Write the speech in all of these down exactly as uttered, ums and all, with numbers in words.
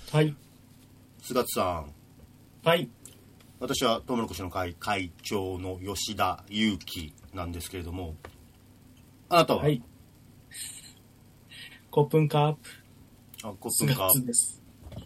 はい。 菅津さん。 はい。 私はトウモロコシの会会長の吉田裕樹なんですけれども、あなたは？ はい。コップンカープ。 あ、コップンカープです。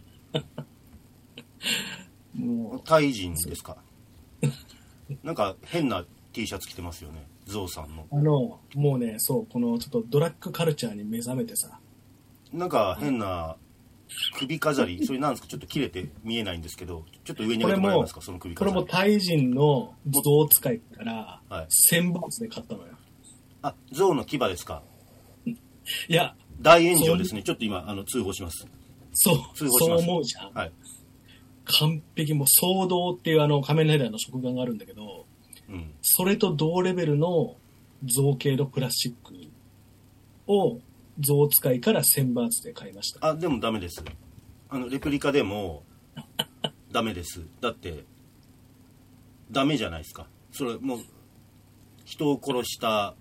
もうタイ人ですか？なんか変な T シャツ着てますよね、ゾウさんの。 あのもうね、そうこのちょっとドラッグカルチャーに目覚めてさ、 なんか変な首飾り、それなんですか？ちょっと切れて見えないんですけど、ちょっと上に上げてもらえますか？その首飾り。 これもタイ人のゾウ使いから、 はい、 千バーツで買ったのよ。 あ、ゾウの牙ですか？ いや、 大炎上ですね。ちょっと今あの通報します。 そう通報します。 そう思うじゃん。 はい。 完璧、もう騒動っていうあの仮面ライダーの食玩があるんだけど、うん、それと同レベルの造形のプラスチックを象使いから千バーツで買いました。 あ、でもダメです。あのレプリカでもダメです。だってダメじゃないですか。それもう人を殺した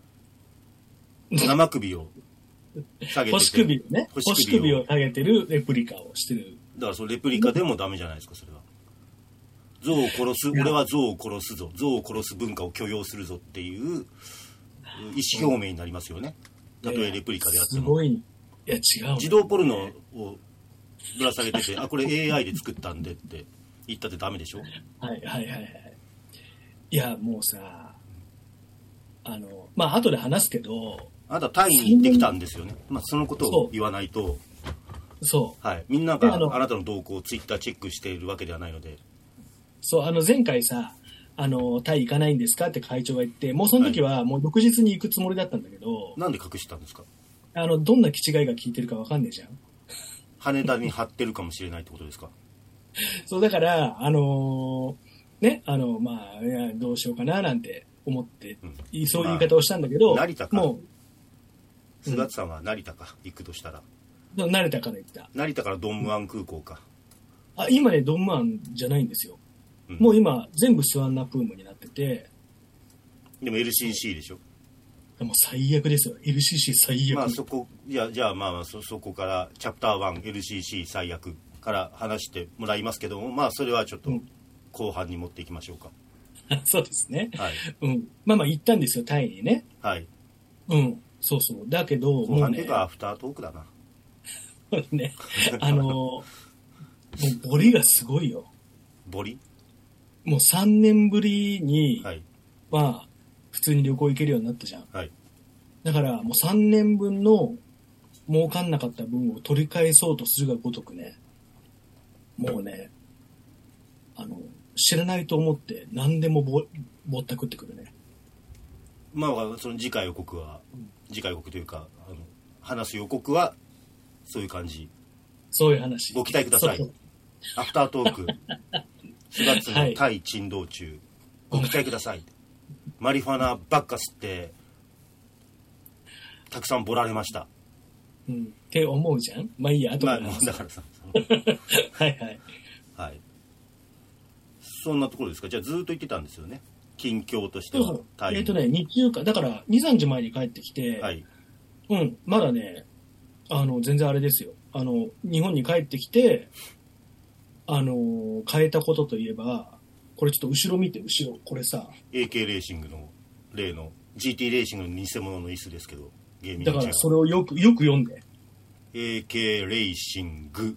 生首を下げてて星首をね、星首を下げてるレプリカをしてる。 だからそのレプリカでもダメじゃないですか。それは象を殺す、俺は象を殺すぞ、象を殺す文化を許容するぞっていう意思表明になりますよね。たとえレプリカであっても。 すごい。いや違う。 自動ポルノをぶら下げてて、あ、これ エーアイ で作ったんでって言ったってダメでしょ。 はいはいはいはい。いやもうさ、あのまあ後で話すけど、 あなたタイに行ってきたんですよね。まあそのことを言わないと。 そう。 はい。みんながあなたの動向をツイッターチェックしているわけではないので。 そう、あの前回さ、あのタイ行かないんですかって会長が言って、もうその時はもう翌日に行くつもりだったんだけど、はい、 なんで隠したんですか？ あのどんな気違いが効いてるかわかんねえじゃん。 羽田に貼ってるかもしれないってことですか？ そうだからあのー、ね、あのまあいやどうしようかななんて思って、うん、そういう言い方をしたんだけど、 まあ、成田か。 もう菅津さんは成田か、行くとしたら。 成田から行った。 成田からドンムアン空港か。 あ、今ねドンムアンじゃないんですよ。うん、もう今全部スワンナプームになってて。 でも エルシーシー でしょ。 もう最悪ですよ。 エルシーシー 最悪。 まあそこ、いや、じゃあまあまあ そ, そこからチャプターワン エルシーシー 最悪から話してもらいますけども、まあそれはちょっと後半に持っていきましょうか。 うん、そうですね。 はい。 うん。まあまあ行ったんですよ、タイにね。 はい。 うん。そうそう。だけど後半っていうか、ね、アフタートークだな。 ね。あのもうボリがすごいよ。 ボリ？ もうさんねんぶりに、 はい、 まあ普通に旅行行けるようになったじゃん。 はい。 だからもうさんねんぶんの儲かんなかった分を取り返そうとするがごとくね、もうね、あの知らないと思って何でも ぼ, ぼったくってくるね。 まあその次回予告は、うん、次回予告というかあの話す予告はそういう感じ。 そういう話。 ご期待ください。そうそう、アフタートークしがつのタイ珍道中、はい、ご期待ください。マリファナばっか吸ってたくさんボられました。 うん、って思うじゃん。まあいいや、後で話す。 まあ、だからさはいはいはい。そんなところですか。じゃあずっと言ってたんですよね。近況としては。 そうそう。えっ、ー、とね、日中かだからに、さんじまえに帰ってきて、 はい。 うん、まだね、あの全然あれですよ。あの日本に帰ってきて、あの変えたことといえば、これちょっと後ろ見て、後ろこれさ、 エーケー レーシングの例の ジーティー レーシングの偽物の椅子ですけど、 ゲーミングだからそれをよくよく読んで。 エーケー レーシング。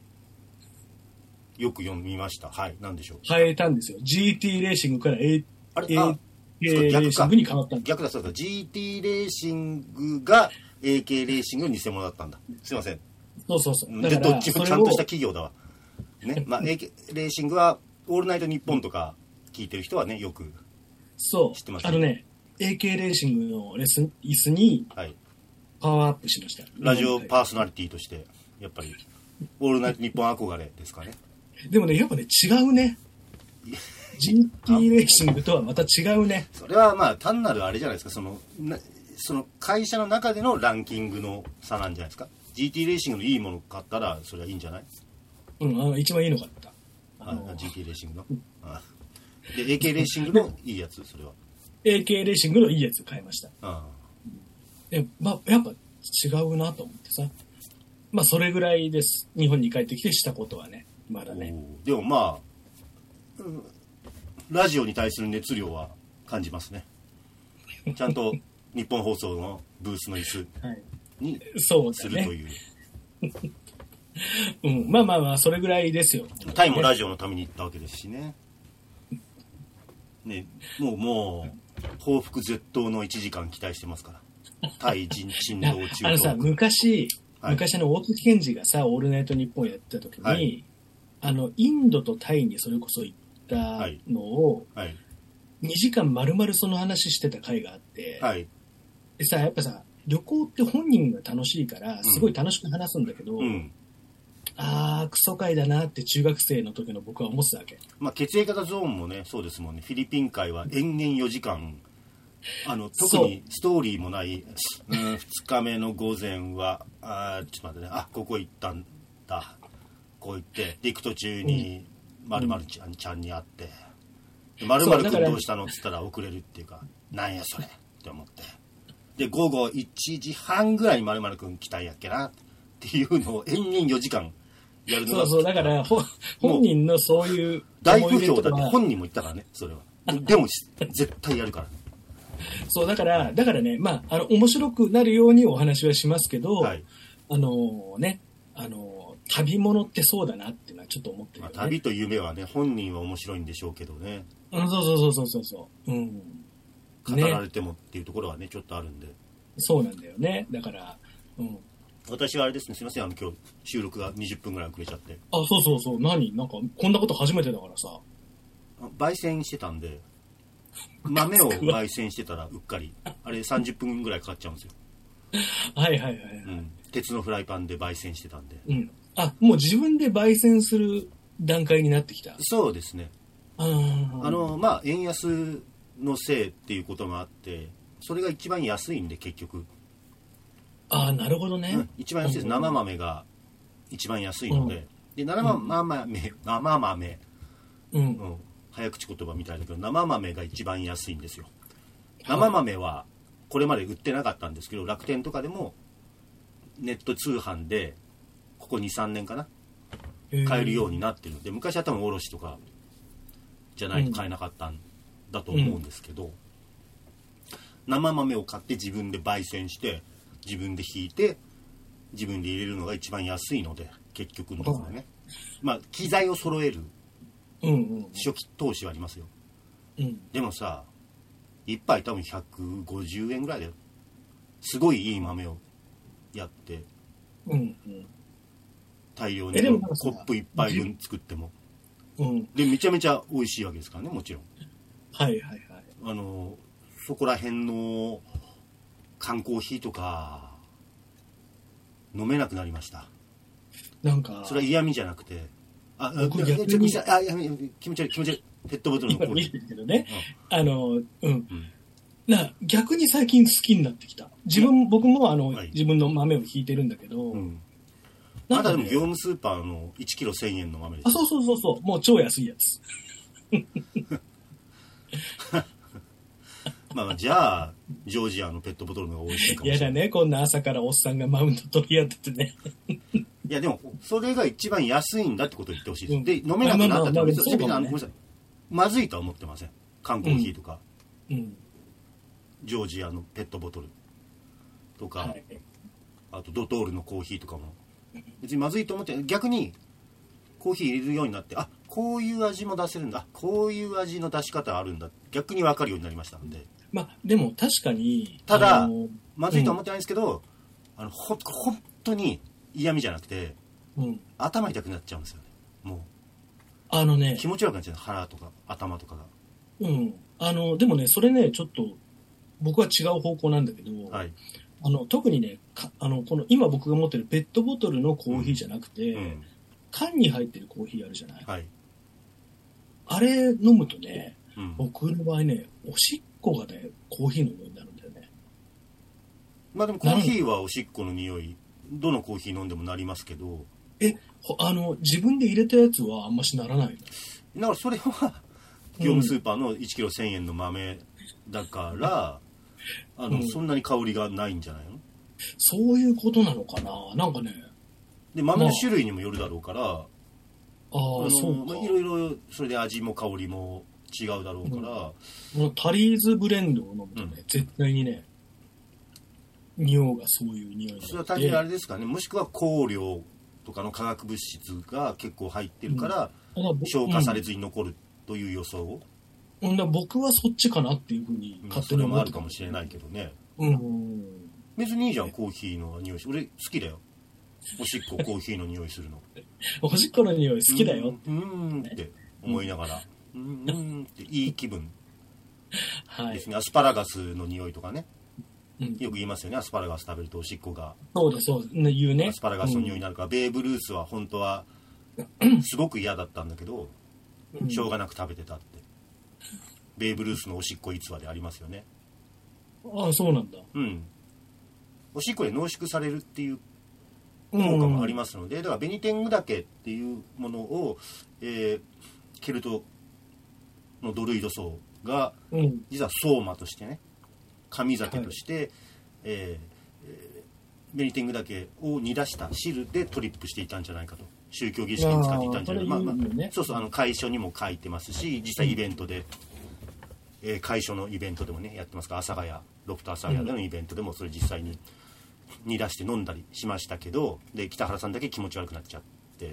よく読みました。はい。なんでしょう。 変えたんですよ。ジーティー レーシングから A、 あれ、あ、 エーケー レーシングに変わったんです。 逆だ、そうだ。ジーティー レーシングが エーケー レーシングの偽物だったんだ。すいません。 そうそうそう。 で、どっちもちゃんとした企業だわ。ね。まあ、エーケー レーシングは、オールナイトニッポンとか聞いてる人はね、よく知ってます、ね。 そう。あのね、エーケー レーシングのレス椅子にパワーアップしました。はい、 ラジオパーソナリティとして、やっぱり、オールナイトニッポン憧れですかね。 でもね、やっぱね、違うね。ジーティー レーシングとはまた違うね。 それはまあ、単なるあれじゃないですか、その、なその会社の中でのランキングの差なんじゃないですか。ジーティー レーシングのいいもの買ったら、それはいいんじゃない？ うん、あの一番いいの買った。 あの ジーティー レーシングの。うん、あで、エーケー レーシングのいいやつ、それは。 エーケー レーシングのいいやつ買いました。ああ。で、まあ、やっぱ違うなと思ってさ。 まあそれぐらいです。日本に帰ってきてしたことはね、まだね。 でもまあ、うん、ラジオに対する熱量は感じますね。ちゃんと日本放送のブースの椅子にするという。 うん、まあまあまあそれぐらいですよ。 タイもラジオのために行ったわけですしね。ね、もうもう報復絶倒のいちじかん期待してますから。タイ人珍道中。 あのさ、昔、はい、昔の大月健二がさ、オールナイトニッポンやってた時に、はい、あのインドとタイにそれこそ行ったのを、はいはい、にじかん丸々その話してた回があって、はい、でさ、やっぱさ、旅行って本人が楽しいからすごい楽しく話すんだけど、うんうん、あークソ回だなって中学生の時の僕は思ってたわけ。 まあ、血液型ゾーンもねそうですもんね。フィリピン海は延々よじかん、あの特にストーリーもない、うん、ふつかめの午前はあちょっと待ってね、あここ行ったんだ、こう行ってで行く途中に〇〇ちゃんちゃんに会って〇〇君どうしたのって言ったら遅れるっていうか、なんやそれって思って、で午後いちじはんぐらいに〇〇君来たんやっけなっていうのを延々よじかんやるのが、 そうそう、だから本人のそういう大不評だって本人も言ったからね、それは。でも絶対やるからね。 そうだからだからね、まああの面白くなるようにお話はしますけど、はい、あのね、あの旅物ってそうだなっていうのはちょっと思ってるよね。 まあ、旅と夢はね、本人は面白いんでしょうけどね。 うん、そうそうそうそうそう、うん。 語られてもっていうところはねちょっとあるんで。 そうなんだよね。だから、うん。 私はあれですね、すみません、あの今日収録がにじゅっぷんぐらい遅れちゃって。 あ、そうそうそう、何なんかこんなこと初めてだからさ。 焙煎してたんで、豆を焙煎してたらうっかりあれさんじゅっぷんぐらいかかっちゃうんですよ。 はいはいはい、はい、うん、 鉄のフライパンで焙煎してたんで、 うん、あ、もう自分で焙煎する段階になってきた。 そうですね。あのまあ円安のせいっていうこともあって、それが一番安いんで結局。 ああ、なるほどね、 うん、一番安いです。生豆が一番安いので、うん、で生豆、うん、生豆、うんうん、早口言葉みたいだけど生豆が一番安いんですよ。生豆はこれまで売ってなかったんですけど、楽天とかでもネット通販でここ にさんねんかな買えるようになってるので、昔は多分卸とかじゃないと買えなかったんだと思うんですけど、うん、生豆を買って自分で焙煎して自分でひいて自分で入れるのが一番安いので、結局のところね、まあ機材を揃える初期投資はありますよ、うん、でもさ一杯多分ひゃくごじゅうえんぐらいだよ。すごいいい豆をやって、うんうん、大量にコップ一杯分作っても、うん、でめちゃめちゃ美味しいわけですからね、もちろん。 はいはいはい。 あのそこら辺の缶コーヒーとか飲めなくなりました。なんかそれは嫌味じゃなくて、あ、僕逆にああ気持ち悪い気持ち悪い。ペットボトルのコーヒー。今見てるけどね、 うん、あのうん、うん、な逆に最近好きになってきた。自分、僕もあの、はい、自分の豆をひいてるんだけど、うん、 なんか、ね、まだでも業務スーパーのいちキロせんえんの豆です。 あ、そうそうそうそう、もう超安いやつ。 まあ、じゃあジョージアのペットボトルの方が美味しいかもしれない。 いやだね、こんな朝からおっさんがマウント取り合っててね。 いやでもそれが一番安いんだってことを言ってほしいです、うん、で飲めなくなったって別にまずいとは思ってません。缶コーヒーとか、うんうん、ジョージアのペットボトルとか、はい、あとドトールのコーヒーとかも別にまずいと思って、逆にコーヒー入れるようになって、あ、こういう味も出せるんだ、こういう味の出し方あるんだ、逆に分かるようになりましたので。 まあでも確かにただ、あのー、まずいとは思ってないんですけど、うん、あのほ本当に嫌味じゃなくて、うん、頭痛くなっちゃうんですよね。もうあのね気持ち悪くなっちゃう、腹とか頭とかが。 うんあのでもねそれねちょっと僕は違う方向なんだけど、はい、あの特にねあのこの今僕が持ってるペットボトルのコーヒーじゃなくて、うんうん、缶に入ってるコーヒーあるじゃない、はい、あれ飲むとね、うん、僕の場合ねおしっこがねコーヒーの匂いになるんだよね。 まあでもコーヒーはおしっこの匂いどのコーヒー飲んでもなりますけど、 えあの自分で入れたやつはあんましならないの。だからそれは業務スーパーのいちキロせんえんの豆だから、うん、あの、うん、そんなに香りがないんじゃないの。 そういうことなのかな。なんかねで豆の種類にもよるだろうから、まあ、 ああそうか、 いろいろそれで味も香りも違うだろうから、 うん、タリーズブレンドを飲むとね、うん、絶対にね匂うがそういう匂いになって、 それは単純にあれですかね、もしくは香料とかの化学物質が結構入ってるから、うん、消化されずに残るという予想を、 うん、だ僕はそっちかなっていうふうに勝手に思ってた、うん、それもあるかもしれないけどね、うん、別にいいじゃん、コーヒーの匂いし、俺好きだよ、おしっこコーヒーの匂いするのおしっこの匂い好きだようんうんって思いながら、うん、うんうんっていい気分ですね、はい、アスパラガスの匂いとかね、うん、よく言いますよね、アスパラガス食べるとおしっこがそうですそうですね、言うね、 アスパラガスの匂いになるから、うん、ベーブ・ルースは本当はすごく嫌だったんだけど、うん、しょうがなく食べてたって、ベーブ・ルースのおしっこ逸話でありますよね。 ああそうなんだ、 うん、おしっこで濃縮されるっていう効果もありますので、だからベニテングダケっていうものを、えー、ケルトのドルイド層が、うん、実はソーマとしてね、神酒として、はい、えー、ベニテングダケを煮出した汁でトリップしていたんじゃないかと、宗教儀式に使っていたんじゃないか、まあまあ、そうそう、あの会所にも書いてますし、実際イベントで、えー、会所のイベントでもねやってますから、阿佐ヶ谷ロフト阿佐ヶ谷でのイベントでもそれ実際に煮出して飲んだりしましたけど、で北原さんだけ気持ち悪くなっちゃって、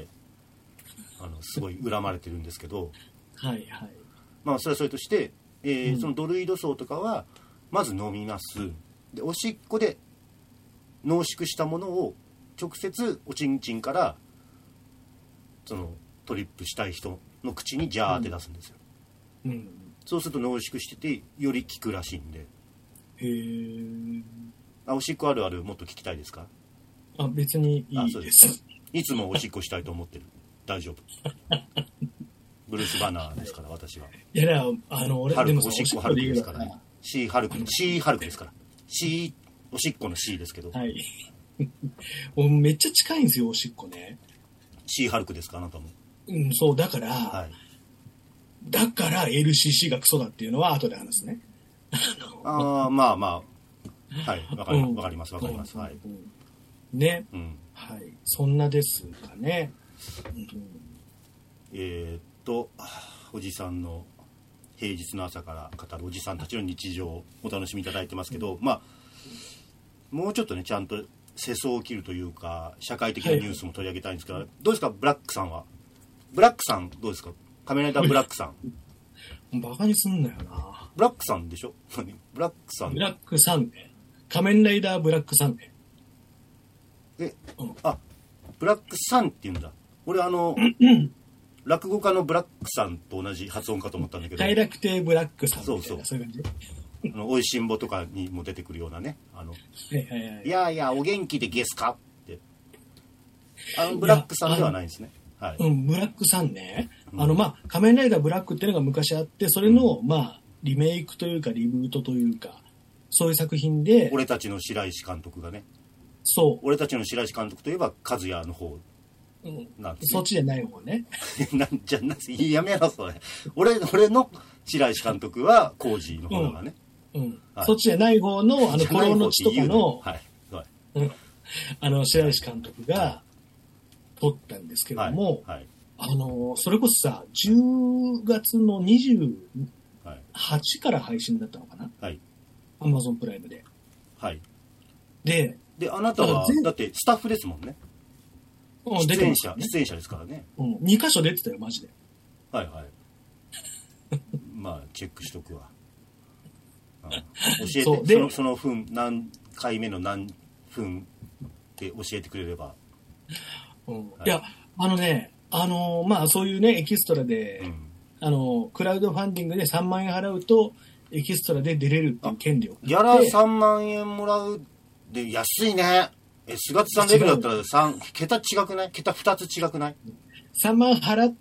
あのすごい恨まれてるんですけどはいはい、 まあそれはそれとして、えーうん、そのドルイド層とかはまず飲みます。でおしっこで濃縮したものを直接おちんちんからそのトリップしたい人の口にジャーって出すんですよ、うんうん、そうすると濃縮しててより効くらしいんで。 へー、 あ、おしっこあるあるもっと聞きたいですか？ あ、別にいいです。 いつもおしっこしたいと思ってる。大丈夫。ブルース・バナーですから、私は。 いや、あの、俺、でもおしっこハルクですからね。シーハルク、シーハルクですから。シー、おしっこの C ですけど。 はい。めっちゃ近いんですよ、おしっこね。 シーハルクですか、あなたも。 うん、そう、だから、はい、だから エルシーシー がクソだっていうのは後で話すね。 ああ、まあまあ。はい、わかります、わかります、わかります。はい。 ね、うん。はい。そんなですかね。うん、 えー、っと、おじさんの平日の朝から語るおじさんたちの日常をお楽しみいただいてますけど、うん、まあ、もうちょっとね、ちゃんと世相を切るというか、社会的なニュースも取り上げたいんですけど、はい、どうですか、ブラックさんは。ブラックさん、どうですか、仮面ライダーブラックさん。バカにすんなよな。 ブラックさんでしょブラックさん。 ブラックさんね。仮面ライダーブラックさんね。 え、うん、あ、ブラックさんって言うんだ。俺あの、落語家のブラックさんと同じ発音かと思ったんだけど。 快楽亭ブラックさんみたいな。 そうそう。 そういう感じ。 あの、おいしんぼとかにも出てくるようなね。あの、 はいはいはい、 いやいや、お元気でゲスかって。あの、ブラックさんではないんですね。はい。 うん、ブラックさんね。うん、あの、まあ、仮面ライダーブラックっていうのが昔あって、それの、うん、まあ、リメイクというか、リブートというか、そういう作品で。 俺たちの白石監督がね。 そう。 俺たちの白石監督といえば、和也の方。 なんですね、そっちじゃない方ね。 なんじゃなやめろそれ。俺俺の白石監督はコージーの方がね。 うん。うんはい、そっちじゃない方のあのコロの地とかの、はいはいうん、あの白石監督が撮ったんですけども、はいはい、あのそれこそさじゅうがつのにじゅうはちから配信だったのかな。はい。Amazon プライムで。 はい。 で、 であなたはだってスタッフですもんね。出演者、出演者ですからね。 うん。にかしょ出てたよ、マジで。 はいはい。まあ、チェックしとくわ。うん、教えて、そ, その、その分、何回目の何分って教えてくれれば。 うんはい、いや、あのね、あのー、まあ、そういうね、エキストラで、うん、あのー、クラウドファンディングでさんまんえん払うと、エキストラで出れるっていう権利を。 ギャラさんまんえんもらうで、安いね。え、菅津さんレベルだったらさん、桁違くない？桁ふたつ違くない？ さんまん払って、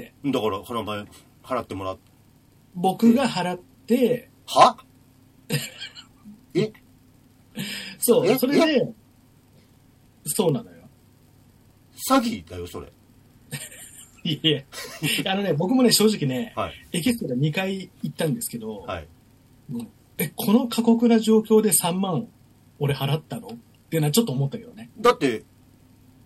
だから払って払ってもらって。 僕が払って、 はえそう、それで、そうなのよ。 詐欺だよ、それ。 いやいや、あのね、僕もね、正直ね、はい、エキストラにかい行ったんですけど、はい、うん、え、この過酷な状況でさんまん俺払ったのっていうのはちょっと思ったけどね。 だって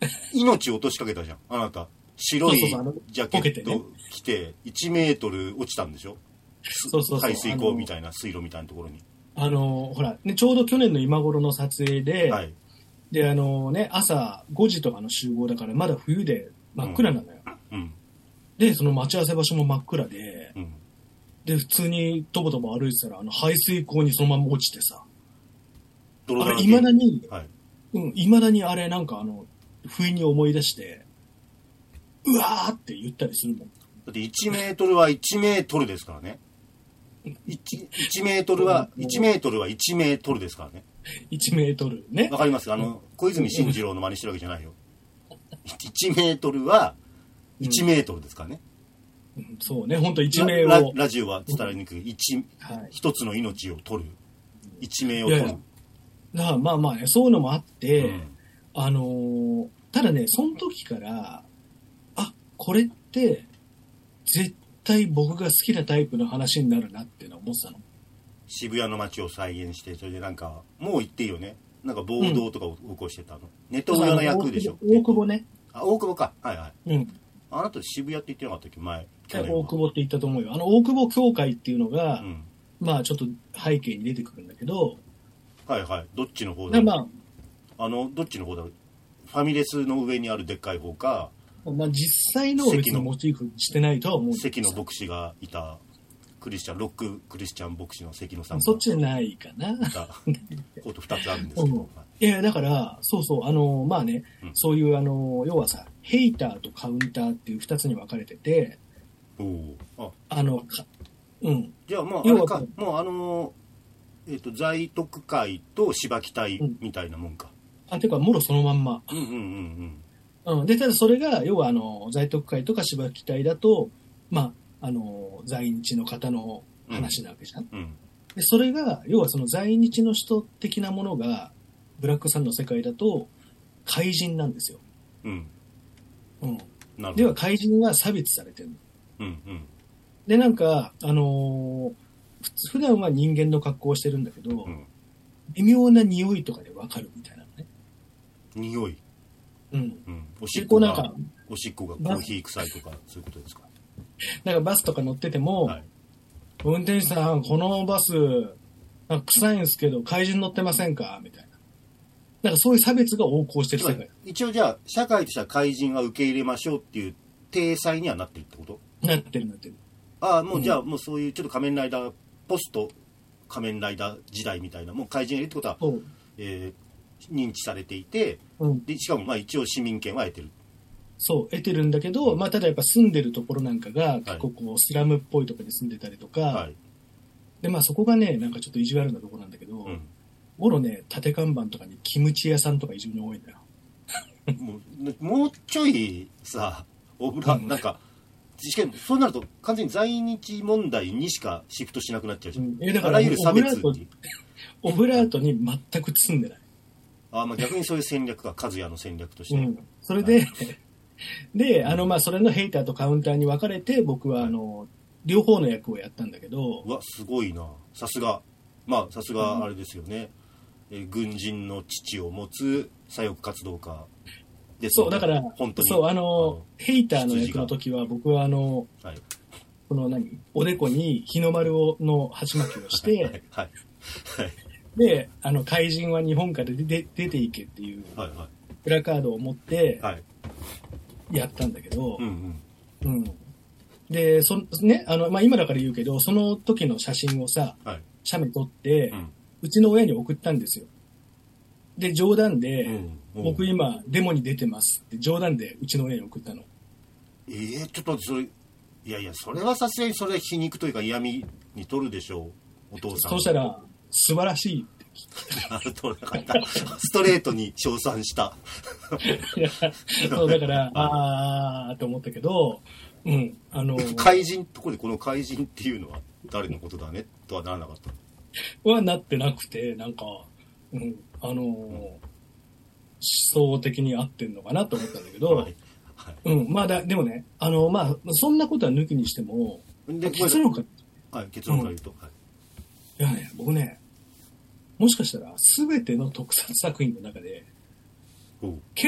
命を落としかけたじゃん、あなた。白いそうそうそうジャケット着ていちメートル落ちたんでしょ。 そうそうそう、 排水溝みたいな水路みたいなところに。 あのほら、ね、ちょうど去年の今頃の撮影で、 はい、 であのね、朝ごじとかの集合だからまだ冬で真っ暗なのよ、 うんうん、でその待ち合わせ場所も真っ暗で、うん、で普通にとぼとぼ歩いてたらあの排水溝にそのまま落ちてさ、あれ未だに、はい、うん、未だにあれなんかあの不意に思い出してうわーって言ったりするもん。 だっていちメートルはいちメートルですからね。いち, いちメートルはいちメートルはいちメートルですからね。 いちメートルね。 わかりますか？あの小泉進次郎の真似してるわけじゃないよ。いちメートルはいちメートルですからね。 うん、そうね、本当一命をラ, ラジオは伝わりにくい一、はい、一つの命を取る、一命を取る。いやいや、 だからまあまあね、そういうのもあって、うん、あのー、ただね、その時からあ、これって絶対僕が好きなタイプの話になるなっていうのは思ってたの。 渋谷の街を再現して、それでなんかもう言っていいよね、なんか暴動とかを起こしてたの、うん、ネトウヨの役でしょ。 大久保ね。 あ、大久保か。はいはい、うん、あなた渋谷って言ってなかったっけ前。 大久保って言ったと思うよ。あの大久保教会っていうのが、うん、まあちょっと背景に出てくるんだけど、 はいはい、どっちの方だ、 まあ、あのどっちの方だ、ファミレスの上にあるでっかい方か、 まあ、実際のを別にモチーフしてないとは思うんです関の牧師がいたクリスチャンロッククリスチャン牧師の関野さんがそっちじゃないかな。 ことふたつあるんですけど、うん、 いやだからそうそう、あのまあね、うん、そういうあの要はさ、ヘイターとカウンターっていうふたつに分かれてて、 おああのうん、 じゃあまああれか、もうあのえっ、ー、と在徳会と芝木隊みたいなもんか、 うん、あていうかもろそのまんま、 うんうんうんうんうん、でただそれが要はあの在徳会とか芝木隊だと、まあ、あの在日の方の話なわけじゃん、うんうん、でそれが要はその在日の人的なものがブラックさんの世界だと怪人なんですよ、うんうん、なるほど。では怪人は差別されてるの、うんうん、でなんかあのー、普段は人間の格好をしてるんだけど、うん、微妙な匂いとかで分かるみたいなね。 匂い、 うん、うん、 おしっこがおしっこがコーヒー臭いとかそういうことですか。 なんかバスとか乗ってても、はい、運転手さんこのバスなんか臭いんですけど怪人乗ってませんかみたいな、なんかそういう差別が横行してる世界。 一応じゃあ社会としては怪人は受け入れましょうっていう体裁にはなってるってこと？ なってるなってる。 ああもうじゃあもうそういうちょっと仮面ライダーポスト仮面ライダー時代みたいなもう怪人がいるってことは、えー、認知されていて、うん、でしかもまあ一応市民権は得てる。 そう得てるんだけど、まあ、ただやっぱ住んでるところなんかが結構こうスラムっぽいところに住んでたりとか、はい、でまあそこがねなんかちょっと意地悪なところなんだけど、うん、もろね縦看板とかにキムチ屋さんとか非常に多いんだよ。 もうもうちょいさオブラ、うん、なんかしかもそうなると完全に在日問題にしかシフトしなくなっちゃうじゃん、うん、えだからあらゆる差別にオブラートに全く包んでない。 あ、まあ、逆にそういう戦略が和也の戦略として、うん、 それで、はいで、あの、まあ、それのヘイターとカウンターに分かれて、僕は、あの、両方の役をやったんだけど。 うわ、すごいな。さすが。まあ、さすが、あれですよね。うん、え軍人の父を持つ左翼活動家です、ね。そう、 だから、本当に。そう、あの、あのヘイターの役の時は、僕は、あの、はい、この何、おでこに日の丸をの鉢巻きをして、はい、はい。はい。で、あの、怪人は日本から出て、出ていけっていう、はいはい、プラカードを持って、はい、やったんだけど、うんうんうん、でそねあのまあ、今だから言うけどその時の写真をさ、はい、写メ撮って、うん、うちの親に送ったんですよ。で冗談で、うんうん、僕今デモに出てますって冗談でうちの親に送ったの。 えー、ちょっとそれいやいやそれはさすがにそれは皮肉というか嫌味に取るでしょうお父さん。 そうしたら素晴らしいってストレートに称賛したいやそうだからああと思ったけど、うん、あのー、 怪人ところでこの怪人っていうのは誰のことだねとはならなかったはなってなくてなんか、うん、あのーうん、思想的に合ってんのかなと思ったんだけど、はいはい、うん、まあだでもねあのー、まあそんなことは抜きにしてもで結論から、 はい、結論から言うと、うんはい、 いやね僕ねもしかしたら全ての特撮作品の中で結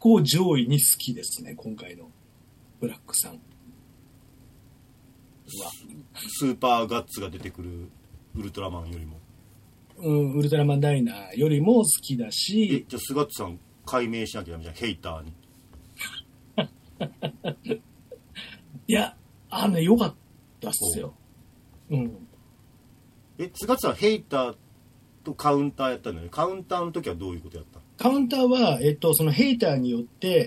構上位に好きですね、今回のブラックさんは。 スーパーガッツが出てくるウルトラマンよりも。 うん、ウルトラマンダイナーよりも好きだし。 え、じゃあスガッツさん解明しなきゃダメじゃん、ヘイターに。 いや、あの、良かったっすよ。うん。 え、スガッツさんヘイターとカウンターやったんだよね。カウンターの時はどういうことやった？ カウンターは、えっと、そのヘイターによって、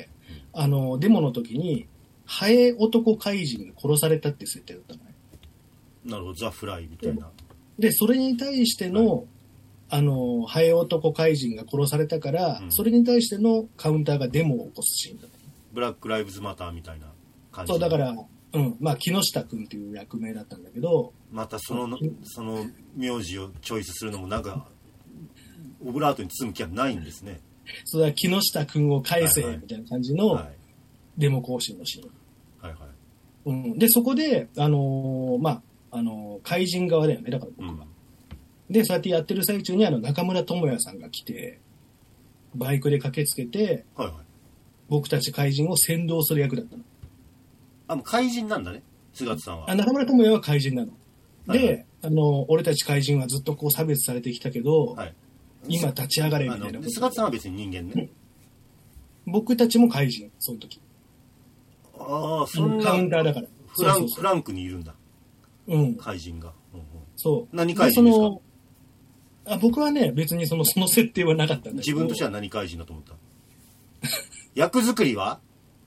うん、あの、デモの時に、ハエ男怪人が殺されたって設定だったのね。 なるほど、ザ・フライみたいな。 で、それに対しての、はい、あの、ハエ男怪人が殺されたから、うん、それに対してのカウンターがデモを起こすシーンだった。 ブラック・ライブズ・マターみたいな感じ。 そう、だから、うん、まあ、木下くんっていう役名だったんだけど。 またその、その名字をチョイスするのもなんか、オブラートに包む気はないんですね。 そうだ、木下くんを返せ、みたいな感じのデモ行進のシーン。はいはい。うん、で、そこで、あのー、まあ、あのー、怪人側だよね、だから僕は。うん、で、そうやってやってる最中にあの中村智也さんが来て、バイクで駆けつけて、はいはい、僕たち怪人を先導する役だったの。 あ、もう怪人なんだね、菅田さんは。 あ、中村智也は怪人なの。はいはい、で、あの、俺たち怪人はずっとこう差別されてきたけど、はい、今立ち上がれみたいなこと。 菅田さんは別に人間ね。 僕たちも怪人、その時。 ああ、そんなカウンターだから。 フラン、そうそうそう、フランクにいるんだ。 うん。 怪人が。うんうん、 そう。 何怪人ですか？ あ、僕はね、別にその、その設定はなかったんだけど。 自分としては何怪人だと思った？役作りは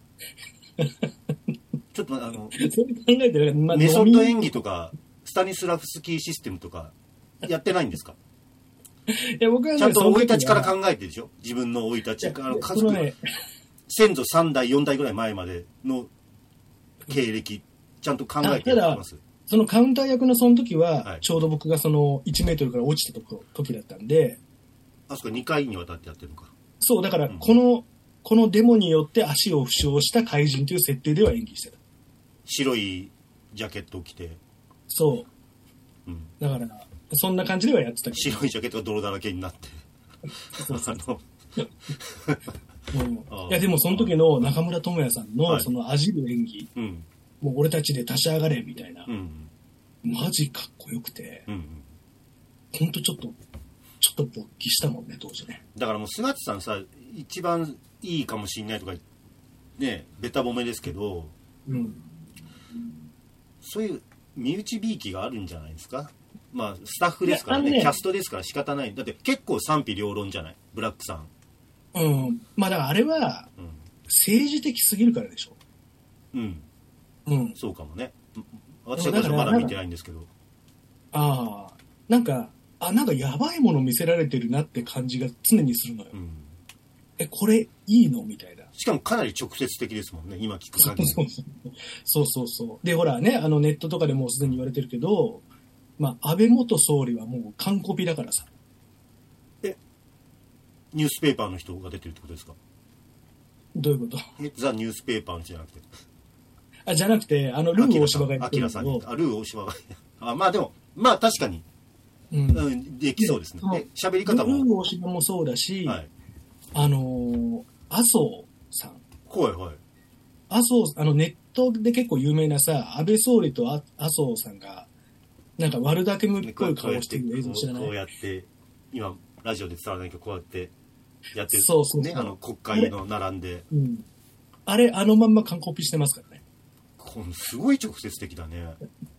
ちょっとあの、 それ考えてる、 まあ、メソッド演技とか、スタニスラフスキーシステムとか、やってないんですか？ いや、僕はね、 ちゃんと生い立ちから考えてるでしょ？自分の生い立ちから、家族、ね、先祖さんだい、よんだいぐらい前までの経歴、ちゃんと考えてやってます。 そのカウンター役のその時は、はい、ちょうど僕がそのいちメートルから落ちた時だったんで。 あそこにかいにわたってやってるのか。 そう、だからこの、うん、このデモによって足を負傷した怪人という設定では演技してた。 白いジャケットを着て。 そう。うん、だから、そんな感じではやってたけど。 白いジャケットが泥だらけになって。 そうそうそう。うん、いや、でもその時の中村智也さんのその味る演技。はい、うん、もう俺たちで立ち上がれみたいな、うん、マジかっこよくて、うん、ほんとちょっとちょっと勃起したもんね当時ね。 だからもう菅地さんさ、一番いいかもしんないとかね、ベタ褒めですけど、うん、そういう身内びいきがあるんじゃないですか。まあスタッフですからね、ね、キャストですから仕方ない。だって結構賛否両論じゃない、ブラックさん。 うん、まあだからあれは政治的すぎるからでしょ。 うん、うん、そうかもね。私はまだ見てないんですけど。 ああ、なんか、あ、なんかやばいもの見せられてるなって感じが常にするのよ。うん、え、これいいのみたいな。 しかもかなり直接的ですもんね、今聞く限り。 そうそうそうそう。で、ほらね、あのネットとかでもうすでに言われてるけど、まあ、安倍元総理はもう完コピだからさ。 え、ニュースペーパーの人が出てるってことですか？ どういうこと？ え、ザ・ニュースペーパーの人じゃなくて。 あ、じゃなくて、あの、ルー大柴が言ってるの。アキラさんに。あ、ルー大柴が。あ、まあでも、まあ確かに、うん、うん、できそうですね。喋り方も。 ルー大柴もそうだし、はい、あのー、麻生さん。 はいはい。 麻生、あの、ネットで結構有名なさ、安倍総理と麻生さんが、なんか悪だけむっこい顔してる映像知らない？ こうやって、今、ラジオで伝わらないけど、こうやってやってる。 そうそうそう。 ね、あの、国会の並んで。 うん。あれ、あのまんま完コピしてますからね。 このすごい直接的だね。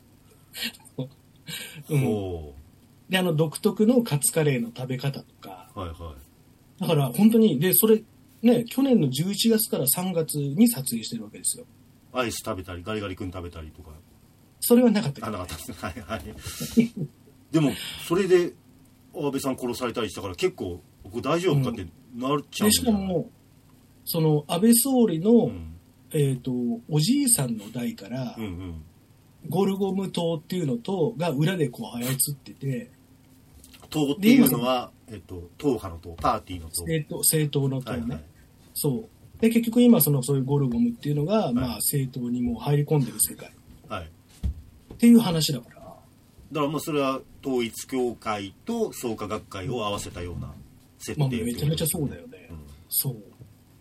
うん、で、あの独特のカツカレーの食べ方とか。 はいはい。 だから本当に、で、それ、ね、去年のじゅういちがつからさんがつに撮影してるわけですよ。 アイス食べたり、ガリガリ君食べたりとか。 それはなかったけど、 ね。あ、なかったですね。はいはい。でも、それで安倍さん殺されたりしたから結構、ここ大丈夫かってなっちゃうんじゃない？で、しかも、 その安倍総理の、うん、えっと、おじいさんの代から、うんうん、ゴルゴム島っていうのと、が裏でこう操ってて、 党っていうのは、えっと、党派の党、パーティーの党。 政党、政党の党ね、はいはい。そう。で、結局今、その、そういうゴルゴムっていうのが、はい、まあ、政党にもう入り込んでる世界。はい。っていう話だから。だからもうそれは、統一教会と創価学会を合わせたような設定、 まあ、めちゃめちゃそうだよね。うん、そう。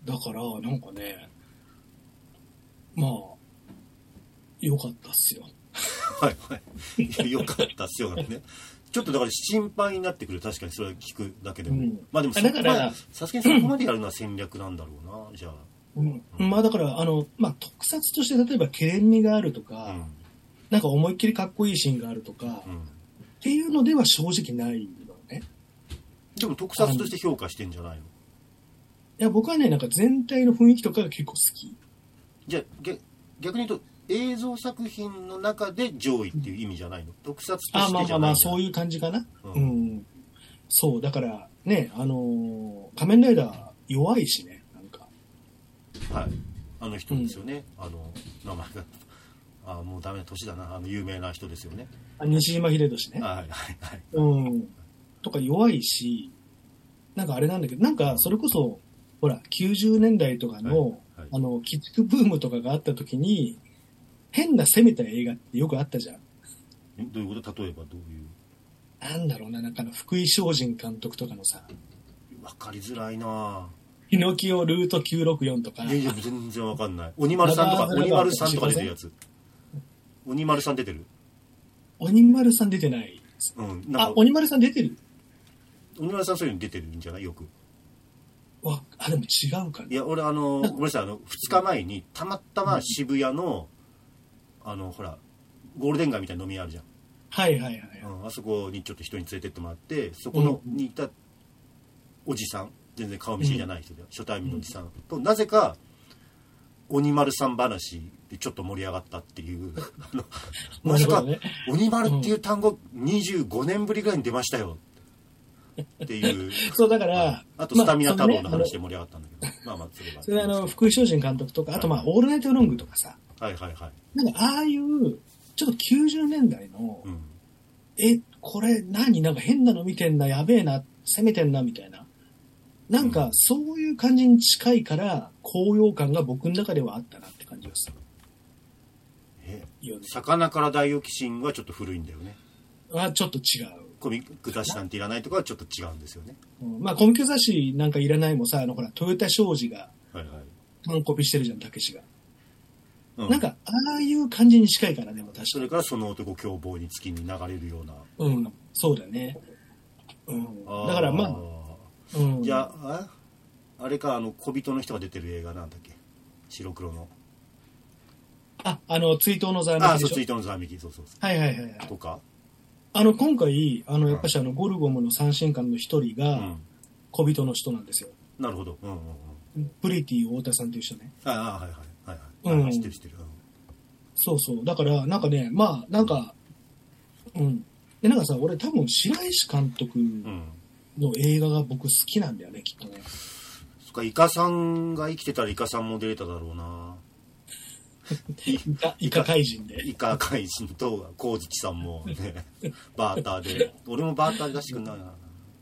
だからなんかね、まあ良かったっすよ。 はいはい良かったっすよね。ちょっとだから心配になってくる。確かにそれ聞くだけでも、うん、まあでもそこまでさすがにそこまでやるのは戦略なんだろうな、うん、じゃあ、 うんうん、まあだからあの、まあ、特撮として例えばケレン味があるとか、うん、なんか思いっきりかっこいいシーンがあるとか、うん、っていうのでは正直ないのね。 でも特撮として評価してんじゃないの？いや僕はね、なんか全体の雰囲気とかが結構好き。 じゃあ逆に言うと映像作品の中で上位っていう意味じゃないの？特撮としてじゃないの？あ、まあまあまあそういう感じかな、うんうん、 そうだからね、あのー、仮面ライダー弱いしね、なんかはいあの人ですよね、うん、あの名前があもうダメな年だな、あの有名な人ですよね、 あ西島秀俊ね、 はいはいはい、 うん、とか弱いし、なんかあれなんだけど、なんかそれこそほらきゅうじゅうねんだいとかの、はいはい、あの鬼畜ブームとかがあった時に変な攻めた映画ってよくあったじゃん。 どういうこと？例えばどういう？ なんだろうな、なんかの福井精進監督とかのさ。 わかりづらいな。 ヒノキオルートきゅうろくよんとか。 いやいや全然わかんない。鬼丸さんとか鬼丸さんとか出てるやつ。鬼丸さん出てる？ 鬼丸さん出てない。うん。なんかあ、鬼丸さん出てる？ 鬼丸さんそういうの出てるんじゃないよく。 わあでも違うかな。 いや俺あのごめんなさい、あのふつかまえにたまたま渋谷の、うん、あのほらゴールデン街みたいな飲み屋あるじゃん。 はいはいはい、 うん、あそこにちょっと人に連れてってもらって、そこの、うん、にいたおじさん、全然顔見知りじゃない人で、うん、初対面のおじさんと、うん、なぜか鬼丸さん話でちょっと盛り上がったっていうまさか、ね、鬼丸っていう単語にじゅうごねんぶりぐらいに出ましたよっていうそうだから、 あとスタミナ太郎の話で盛り上がったんだけど、まあまあそれはそれあの福井精進監督とか、あとまあ、はい、オールナイトロングとかさ、 はいはいはい、 なんかああいうちょっときゅうじゅうねんだいの、うん、えこれ何なんか変なの見てんな、やべえな、攻めてんなみたいな、なんかそういう感じに近いから高揚感が僕の中ではあったなって感じがする。 え魚から大オキシンはちょっと古いんだよね。 あちょっと違う。 コミック雑誌なんていらないとかはちょっと違うんですよね、 うん、まあコミック雑誌なんかいらないもさ、あのほら豊田商事が完コピしてるじゃん、たけしが、うん、なんかああいう感じに近いからね、私。 それからその男凶暴に月に流れるような、 うんそうだね、うん、だからまあ、 うん、じゃああれか、あの小人の人が出てる映画なんだっけ、白黒の、 ああの追悼のざわめきでしょ。 あそう追悼のざわめき、そうそうそう、 はいはいはい、はい、 とかあの今回あのやっぱしあのゴルゴムの三神官の一人が小人の人なんですよ、 うん、なるほど、うんうんうん、プリティ太田さんという人ね。 ああはいはいはいはい、うん、知ってる知ってる、うん、 そうそう、だからなんかね、まあなんかうんでなんかさ、俺多分白石監督の映画が僕好きなんだよね、きっとね。 そっか、イカさんが生きてたらイカさんも出れただろうなイカ、イカ怪人でイカ怪人と光月さんもねバーターで、俺もバーター出してくんないな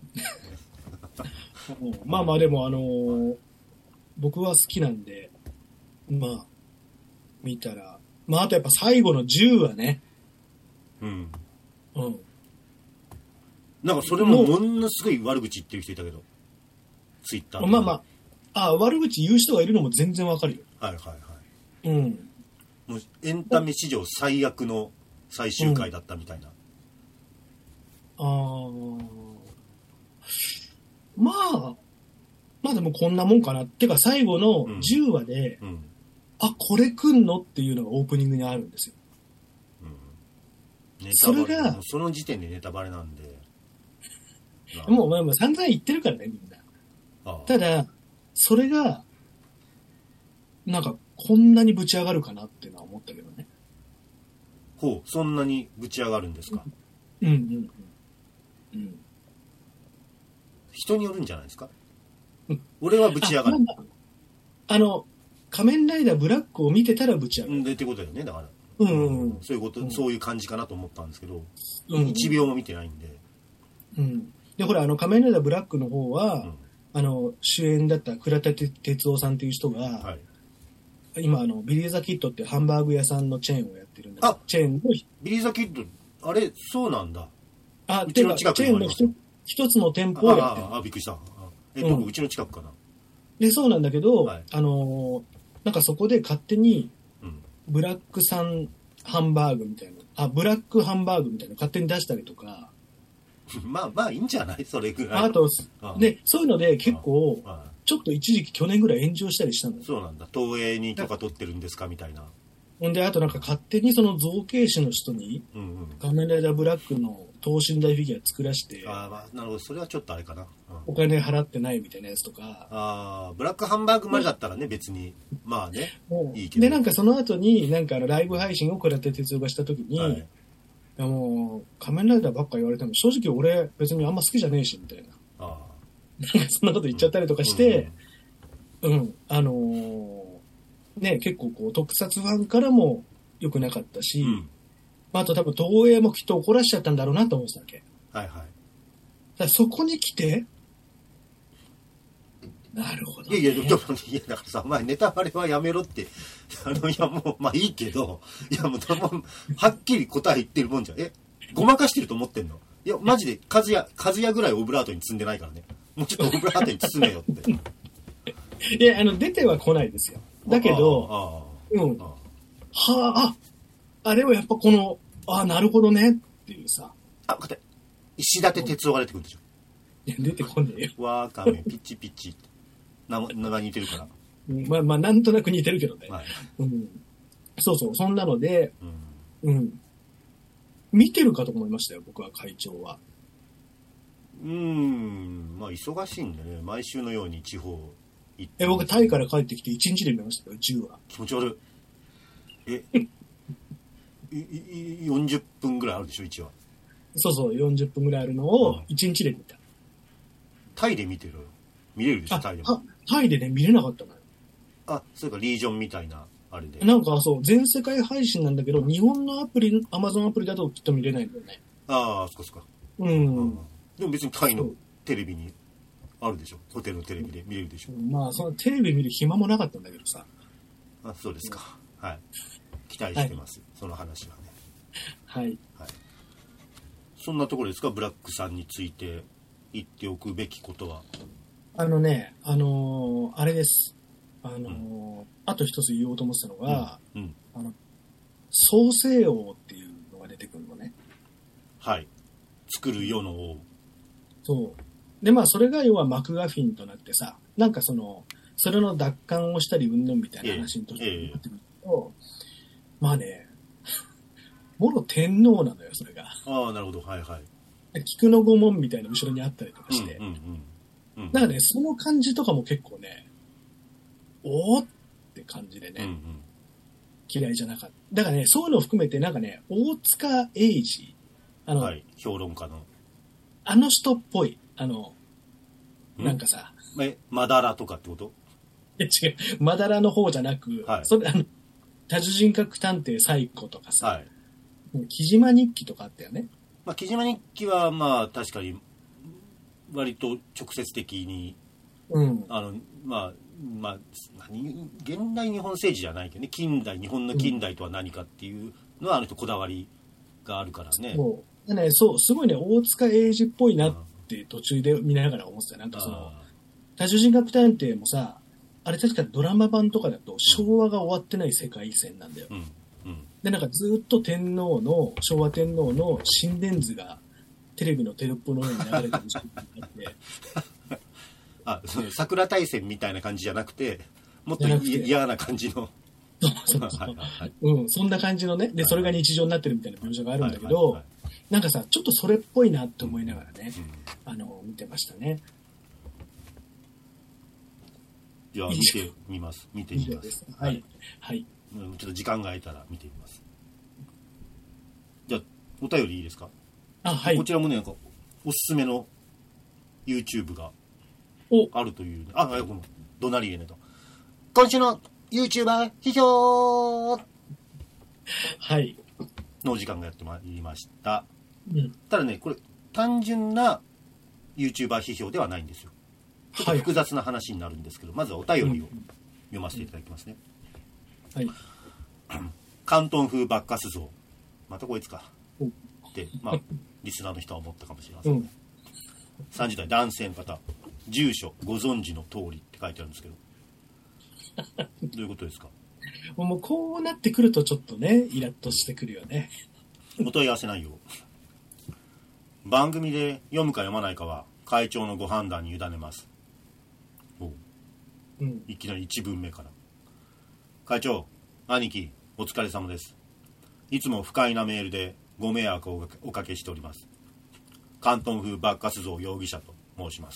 まあまあでもあのー、僕は好きなんで、まあ見たら、まああとやっぱ最後のじゅうはね、 うんうんなんかそれもものすごい悪口言ってる人いたけど、ツイッターで。 まあまあ、あ悪口言う人がいるのも全然わかるよ。 はいはいはい。 うん。 もうエンタメ史上最悪の最終回だったみたいな。 うん、ああ。まあ、まあでもこんなもんかな。ってか最後のじゅうわで、うんうん、あ、これ来んのっていうのがオープニングにあるんですよ。 うん、ネタバレ、それが、その時点でネタバレなんで。 もう、まあ、散々言ってるからね、みんな。ああただ、それが、なんか、こんなにぶち上がるかなっていうのは思ったけどね。 ほう、そんなにぶち上がるんですか。 うんうんうん。うん。 人によるんじゃないですか。うん、俺はぶち上がる。 あ, あの、仮面ライダーブラックを見てたらぶち上がる。 でってことだよね、だから。 うんうんうん。 そういうこと、うん、そういう感じかなと思ったんですけど、うん、いちびょうも見てないんで。 うん。で、ほら、あの、仮面ライダーブラックの方は、うん、あの、主演だった倉田哲夫さんっていう人が、はい、今、あの、ビリーザキッドってハンバーグ屋さんのチェーンをやってるんです。 あ、 チェーンの、 ビリーザキッド、あれ、そうなんだ。 あ、てか、チェーンの一つの店舗をやってる。 ああ、びっくりした。え、どこ、うん、うちの近くかな。 で、そうなんだけど、 はい、 あのー、なんかそこで勝手に、ブラックさんハンバーグみたいな、あ、ブラックハンバーグみたいなの勝手に出したりとか。 まあまあいいんじゃないそれぐらい。 あと、で、そういうので結構、ちょっと一時期去年ぐらい炎上したりしたのよ。 そうなんだ。東映に許可取ってるんですかみたいな。 ほんで、あとなんか勝手にその造形師の人に、仮面ライダーブラックの等身大フィギュア作らして、 ああ、まあ、なるほど。それはちょっとあれかな。うん、 お金払ってないみたいなやつとか。 ああ、ブラックハンバーグまでだったらね、別に、まあね、いいけど。 で、なんかその後に、なんかライブ配信を倉手哲夫がしたときに、はい、いやもう、仮面ライダーばっか言われても、正直俺別にあんま好きじゃねえし、みたいな。ああ。なんかそんなこと言っちゃったりとかして、うん、うんうん、あのー、ね、結構こう、特撮ファンからも良くなかったし、うん、あと多分東映もきっと怒らしちゃったんだろうなと思ってたわけ。 はいはい。 だからそこに来て、なるほど、ね。 いやいや、でも、いや、だからさ、お前ネタバレはやめろって、あの、いやもう、まあいいけど、いやもう、もうはっきり答え言ってるもんじゃん。え、ごまかしてると思ってんの？いや、マジで、カズヤ、カズヤぐらいオブラートに積んでないからね。もうちょっとオブラートに包めよって。 いや、あの、出ては来ないですよ。だけど、うん。はあ、あ、あれはやっぱこの、ああ、なるほどねっていうさ。 あ、待って。石立哲夫が出てくるでしょ。 いや、出てこねえよ。 わーかめ、ピッチピッチって。な、名が似てるから。 まあまあ、なんとなく似てるけどね。はい、うん。そうそう、そんなので、うん、うん。見てるかと思いましたよ、僕は会長は。 うーん、まあ忙しいんでね、毎週のように地方行って。 え、僕タイから帰ってきていちにちで見ましたよ、じゅうわ。 気持ち悪い。え、いよんじゅっぷんぐらいあるでしょ、いちわ。 そうそう、よんじゅっぷんぐらいあるのをいちにちで見た。 タイで見てる？見れるでしょ、タイでも。 タイでね、見れなかったのよ。 あ、それかリージョンみたいな、あれで。 なんかそう、全世界配信なんだけど、日本のアプリ、アマゾンアプリだときっと見れないんだよね。 ああ、そっかそっか。 うん。うん、 でも別にタイのテレビにあるでしょ。ホテルのテレビで見れるでしょ。 まあ、そのテレビ見る暇もなかったんだけどさ。 あ、そうですか。はい。期待してます。はい、その話はね。 はい。 はい。そんなところですか、ブラックさんについて言っておくべきことは。 あのね、あのー、あれです。あのーうん、あと一つ言おうと思ってたのが、うんうん、あの、創世王っていうのが出てくるのね。 はい。作る世の王。 そう。で、まあ、それが要はmacガフィンとなってさ、なんかその、それの奪還をしたりうんぬんみたいな話にとってなってくると、ええ、まあね、もろ天皇なのよ、それが。 ああ、なるほど、はいはい。 菊の御紋みたいな後ろにあったりとかして。 うんうんうんうん、 だからね、その感じとかも結構ね、おーって感じでね、うんうん、嫌いじゃなかった。だからね、そういうのを含めてなんかね、大塚英二、あの、 はい、評論家の。 あの人っぽい、あの、なんかさ。 え、まだらとかってこと？ え、違う、まだらの方じゃなく、はい、それ、あの、多重人格探偵サイコとかさ、はい、木島日記とかあったよね。 まあ、木島日記はまあ確かに割と直接的に、うん、あのまあまあ何現代日本政治じゃないけどね、近代日本の近代とは何かっていうのはあの人こだわりがあるからね。 そうでね、そうすごいね、大塚英二っぽいなって途中で見ながら思ってた。なんかその多重人格探偵もさ、あれ確かドラマ版とかだと昭和が終わってない世界線なんだよ。うんうん、でなんかずっと天皇の昭和天皇の心電図がテレビのテロップのように流れてるシーンがあってあ、その桜大戦みたいな感じじゃなくて、もっと嫌な感じのそうそうそう、はいはい、うん、そんな感じのね、でそれが日常になってるみたいな描写があるんだけど、はいはいはい、なんかさちょっとそれっぽいなって思いながらね、うん、あの見てましたね。 いや、見てみます。見てみます。 はい。はい。 ちょっと時間が空いたら見てみます。じゃあ、お便りいいですか？ あ、はい。 こちらもね、なんか、おすすめの YouTube があるという。あ、この、ドナリエネと。今週の YouTuber 批評はい。 のお時間がやってまいりました。 うん、 ただね、これ、単純な YouTuber 批評ではないんですよ。ちょっと複雑な話になるんですけど、はい、まずはお便りを読ませていただきますね。 はい。 広東風バッカス像。またこいつか。って、まあ、リスナーの人は思ったかもしれませんね。うん、さんじゅう代男性の方。 住所ご存知の通りって書いてあるんですけどどういうことですか？ もうこうなってくるとちょっとねイラッとしてくるよね。 お問い合わせ内容、番組で読むか読まないかは会長のご判断に委ねます。おう、うん、いきなりいち文目から。会長、兄貴、お疲れ様です。いつも不快なメールでご迷惑をおかけしております。関東風バッカス像容疑者と申します。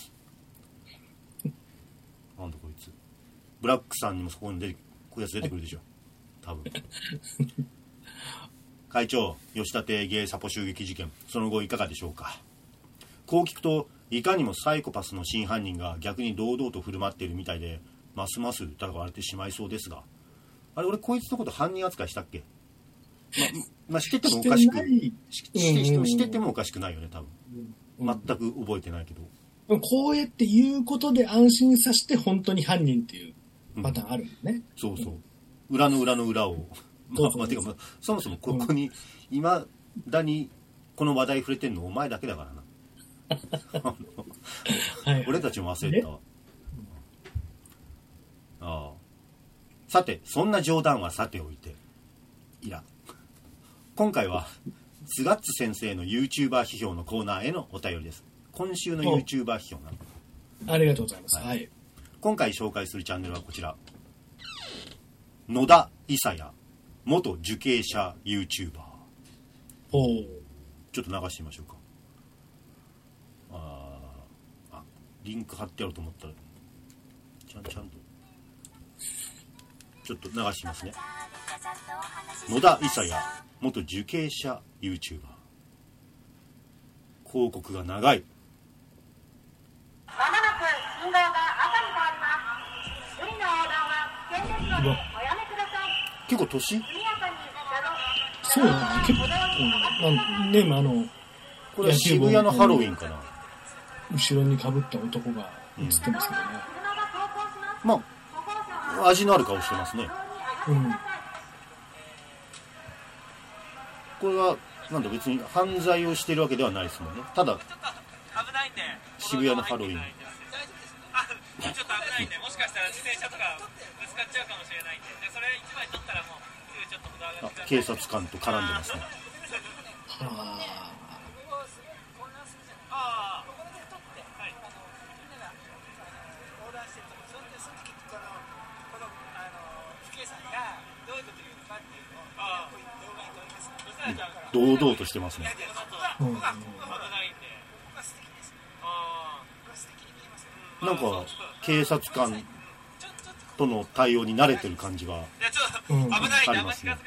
なんだこいつ、ブラックさんにもそこに出てこういうやつ出てくるでしょ多分。会長、吉田邸ゲイサポ襲撃事件、その後いかがでしょうか？こう聞くといかにもサイコパスの真犯人が逆に堂々と振る舞っているみたいで、ますます疑われてしまいそうですが、あれ、俺こいつのこと犯人扱いしたっけ？ま、まあ、しててもおかしくし て, して, もしててもおかしくないよね多分、うん、全く覚えてないけど、 こうやって言うことで安心させて本当に犯人っていうパターンあるよね、うん、 そうそう、裏の裏の裏をまあまあ、てか、まあ、そもそもここにいまだにこの話題触れてんのお前だけだからなはい、俺たちも忘れたわ、うん、ああ、さてそんな冗談はさておいて、いや今回はスガッツ先生の YouTuber 批評のコーナーへのお便りです。今週の YouTuber 批評なの。 ありがとうございます、はいはい、 今回紹介するチャンネルはこちら、野田伊佐也元受刑者 YouTuber。 おちょっと流してみましょうか。ああ、リンク貼ってあると思ったらちゃんちゃんとちょっと流してみますね。野田伊佐也元受刑者 YouTuber。 広告が長い。 まもなく信号が赤に変わります。海の横断は点滅のでおやめください。 結構年？ そうだね、結構、うん、ね、あのこれは渋谷のハロウィンかな。 後ろにかぶった男が映ってますけどね、 うん、まあ味のある顔してますね。 うん、 これはなんだ、別に犯罪をしてるわけではないですもんね。ただ渋谷のハロウィン、ちょっと危ないんで、もしかしたら自転車とかぶつかっちゃうかもしれないんで、それ一枚取ったらもうすぐちょっと歩道上がってください。警察官と絡んでますね。 はあ、 堂々としてますね。 うんうん、 なんか警察官との対応に慣れてる感じがありますね。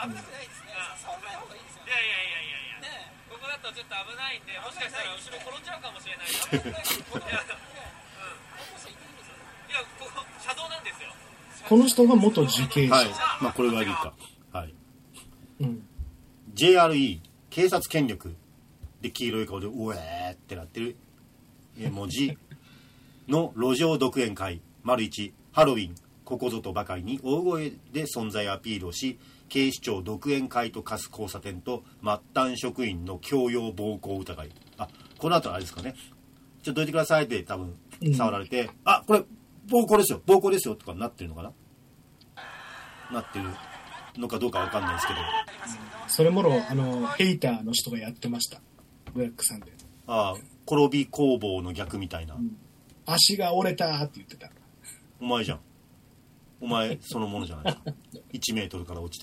この人が元受刑者、 はい、まあこれがいいか、はい、 うん、 ジェイアールイー 警察権力で黄色い顔でうえーってなってる絵文字の路上独演会丸一ハロウィンここぞとばかりに大声で存在アピールをし、警視庁独演会と化す交差点と末端職員の強要暴行疑い。あ、この後あれですかね、ちょっとどいてくださいって多分触られて、うん、あ、これ暴行ですよ暴行ですよとかなってるのかな、なってるのかどうかわかんないですけど、 それもろあのヘイターの人がやってました、ブラックさんで。 ああ、転び工房の逆みたいな、うん、 足が折れたって言ってた。 お前じゃん、お前そのものじゃないかいちメートルから落ちて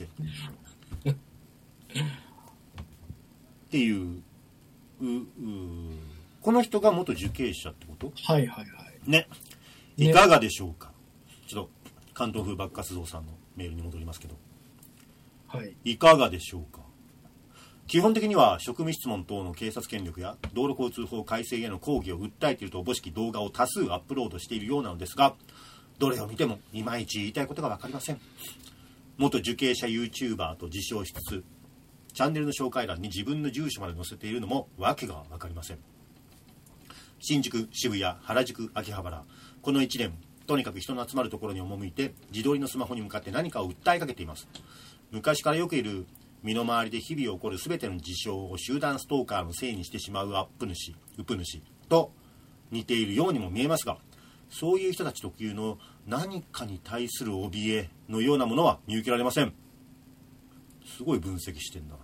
っていうううこの人が元受刑者ってこと？ はいはいはいね。いかがでしょうか、ね、ちょっと関東風バッカス像さんのメールに戻りますけど、 はい、 いかがでしょうか。基本的には職務質問等の警察権力や道路交通法改正への抗議を訴えているとおぼしき動画を多数アップロードしているようなのですが、どれを見てもいまいち言いたいことが分かりません。元受刑者 YouTuber と自称しつつチャンネルの紹介欄に自分の住所まで載せているのも訳が分かりません。新宿、渋谷、原宿、秋葉原、このいちねんとにかく人の集まるところに赴いて自撮りのスマホに向かって何かを訴えかけています。昔からよくいる身の回りで日々起こる全ての事象を集団ストーカーのせいにしてしまうアップ主、ウプ主と似ているようにも見えますが、そういう人たち特有の何かに対する怯えのようなものは見受けられません。すごい分析してんな。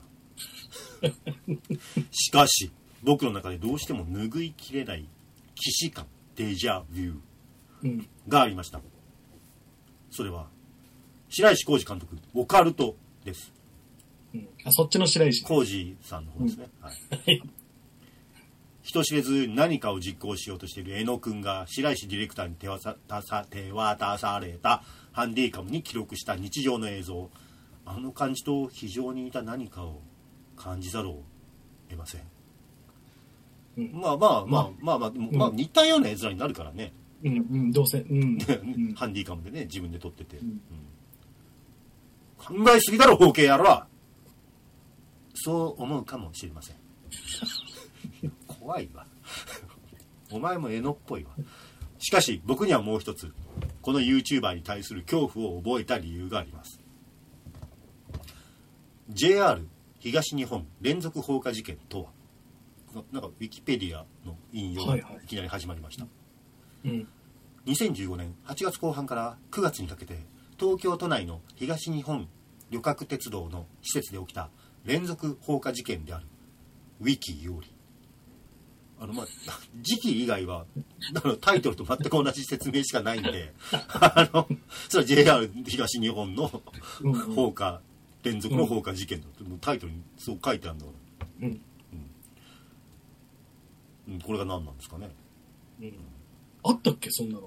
しかし僕の中でどうしても拭いきれない既視感、デジャビューがありました。それは白石浩二監督、オカルトです。 うん、あ、そっちの白石浩二さんの方ですね、うん、はい。人知れず何かを実行しようとしている江野くんが白石ディレクターに手渡さ、手渡されたハンディカムに記録した日常の映像、あの感じと非常に似た何かを感じざるを得ません、うん、まあまあまあまあまあ、まあまあ、似たような絵面になるからね、 うんうん、どうせ、うん、 ハンディカムでね自分で撮ってて、うんうん、考えすぎだろ包茎やろ、そう思うかもしれません。怖いわ。お前も絵のっぽいわ。しかし僕にはもう一つこの YouTuber に対する恐怖を覚えた理由があります。 ジェイアール 東日本連続放火事件とは、なんかウィキペディアの引用がいきなり始まりました、はいはい、うん、にせんじゅうごねんはちがつこう半からくがつにかけて東京都内の東日本旅客鉄道の施設で起きた連続放火事件である。ウィキよりあの、まあ、時期以外はあのタイトルと全く同じ説明しかないんであのそれは ジェイアール 東日本の放火、連続の放火事件だと、うん、タイトルにそう書いてあるんだから、うんうん、これが何なんですかね、 うん、あったっけそんなの。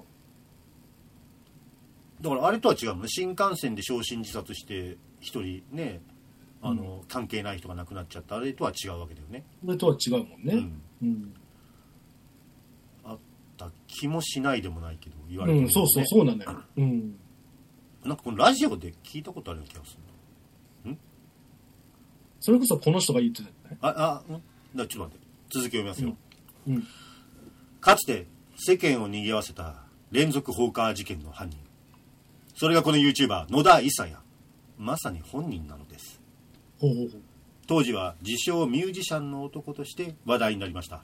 だからあれとは違うのね。新幹線で焼身自殺して一人ね、あの、うん、関係ない人が亡くなっちゃったあれとは違うわけだよね。 あれとは違うもんね、うんうん、 あった気もしないでもないけど言われてる、ね、 うん、そうそうそうなんだよ、うん、 なんかこのラジオで聞いたことあるような気がする。んそれこそこの人が言ってたよね。 ああ、んだちょっと待って、続きを読みますよ、 うんうん、 かつて世間を賑わせた連続放火事件の犯人、それがこの YouTuber 野田伊佐也、まさに本人なのです。 ほうほうほう。 当時は自称ミュージシャンの男として話題になりました。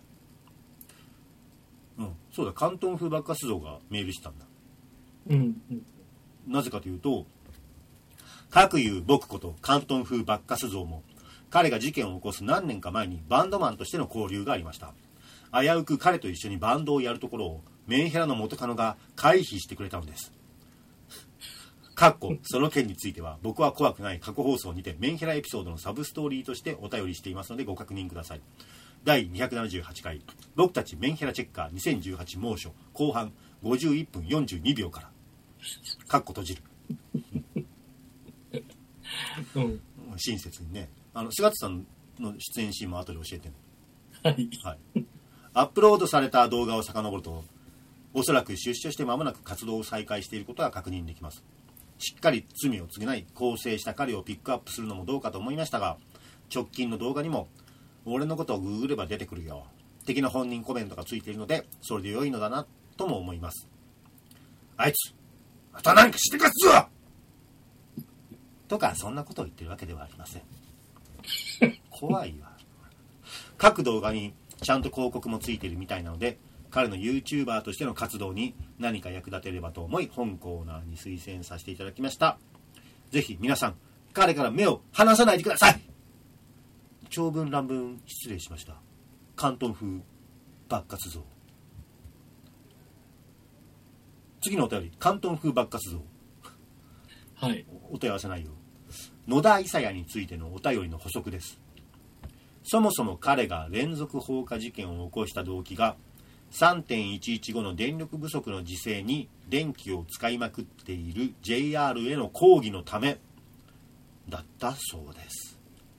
うん、そうだ、広東風爆発像がメールしたんだ、 うんうん、 なぜかというと、各いう僕こと広東風爆発像も彼が事件を起こす何年か前にバンドマンとしての交流がありました。危うく彼と一緒にバンドをやるところをメンヘラの元カノが回避してくれたのです。かっこその件については僕は怖くない過去放送にてメンヘラエピソードのサブストーリーとしてお便りしていますのでご確認ください。だいにひゃくななじゅうはちかい僕たちメンヘラチェッカーにせんじゅうはち猛暑後半ごじゅういっぷんよんじゅうにびょうからかっこ閉じる、うん、親切にね、あの菅田さんの出演シーンも後で教えてね、 はい、はい、 アップロードされた動画を遡るとおそらく出所して間もなく活動を再開していることが確認できます。しっかり罪を償い更生した彼をピックアップするのもどうかと思いましたが、直近の動画にも俺のことをググれば出てくるよ的な本人コメントがついているので、それで良いのだなとも思います。あいつまた何かしてかすぞとかそんなことを言ってるわけではありません。怖いわ。各動画にちゃんと広告もついているみたいなので、彼の YouTuber としての活動に何か役立てればと思い本コーナーに推薦させていただきました。ぜひ皆さん彼から目を離さないでください。長文乱文失礼しました。広東風爆発像。次のお便り、広東風爆発像、 はい、 お問い合わせ内容、野田伊佐也についてのお便りの補足です。そもそも彼が連続放火事件を起こした動機が さんてんいちいちご の電力不足の時勢に電気を使いまくっている ジェイアール への抗議のためだったそうです。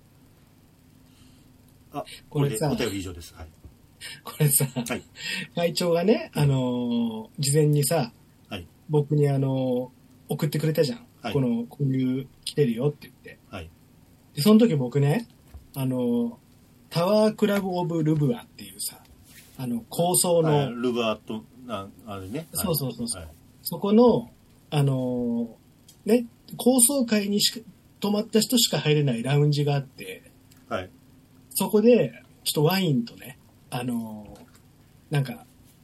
あ、これでお便り以上です。はい、 これさ、はい、会長がね、あのー、事前にさ、はい、僕にあのー、送ってくれたじゃん、はい、このこういう来てるよって言って、はい、でその時僕ね、あのー、タワークラブオブルブアっていうさ、あの高層の、はい、 ルブアとああれね、 そうそうそうそう、はい、そこのあのー、ね、高層階にしか泊まった人しか入れないラウンジがあって、はい、そこでちょっとワインとね、あのー、なんか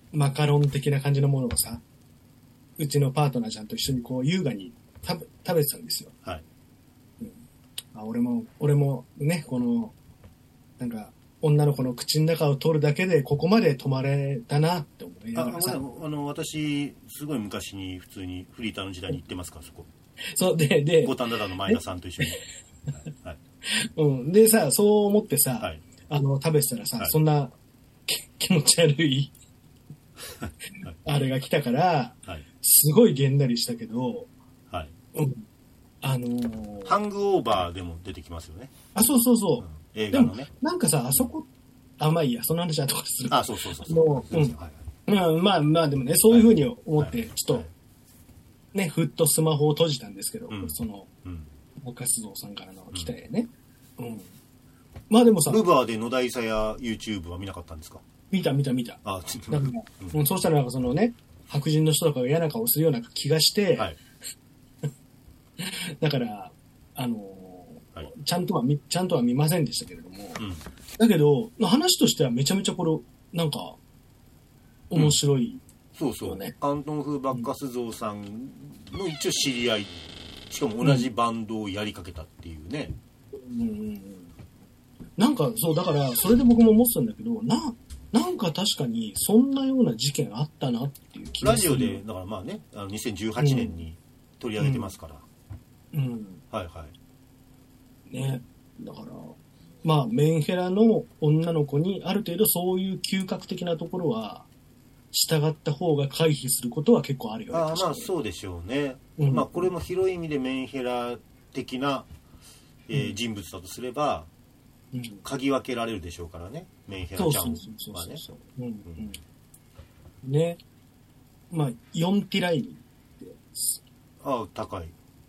マカロン的な感じのものをさ、うちのパートナーちゃんと一緒にこう優雅に食べ、食べてたんですよ。 はい。 うん、あ、俺も、俺もね、この、なんか、女の子の口の中を取るだけでここまで止まれたなって思いながらさ。 あ、あの、私、すごい昔に普通にフリーターの時代に行ってますから、そこ。 そう、で、で、 五反田の前田さんと一緒に。はい。 うん。でさ、そう思ってさ、 はい、 あの、食べてたらさ、 はい、 そんな気持ち悪い、はい、あれが来たから、はい、すごいげんなりしたけど、 はい。 うん。あのー、 ハングオーバーでも出てきますよね。 あ、そうそうそう。うん映画のね。 なんかさ、あそこ、あ、まあいいや、その話は後からする。 あ、そうそうそうそう。 うん。はいはい、まあまあでもね、そういうふうに思って、ちょっと、ね、ふっとスマホを閉じたんですけど、うん、その、ボカスゾウさんからの期待ね、うん。うん。まあでもさ、 ルバーで野田伊佐や YouTube は見なかったんですか？ 見た見た見た。 あ、 なんか、うん、そうしたらなんかそのね、白人の人とかが嫌な顔するような気がして、はい、だから、あの、はい、ちゃんとは見、ちゃんとは見ませんでしたけれども、うん、だけど、話としてはめちゃめちゃこれ、なんか、面白い、ねうん。そうそう。アントン・フー・バッカスゾウさんの一応知り合い、しかも同じバンドをやりかけたっていうね。 うん。うん、なんか、そう、だから、それで僕も思ってたんだけど、な、なんか確かに、そんなような事件あったなっていう気がする。 ラジオで、だからまあね、あのにせんじゅうはちねんに取り上げてますから。 うん。うん、 はいはい。 ね、だからまあメンヘラの女の子にある程度そういう嗅覚的なところは従った方が回避することは結構あるよね。 ああまあそうでしょうね、うん、まあこれも広い意味でメンヘラ的な、えーうん、人物だとすれば、うん、嗅ぎ分けられるでしょうからね、メンヘラちゃんはね。 ね、まあよんティライミってああ高い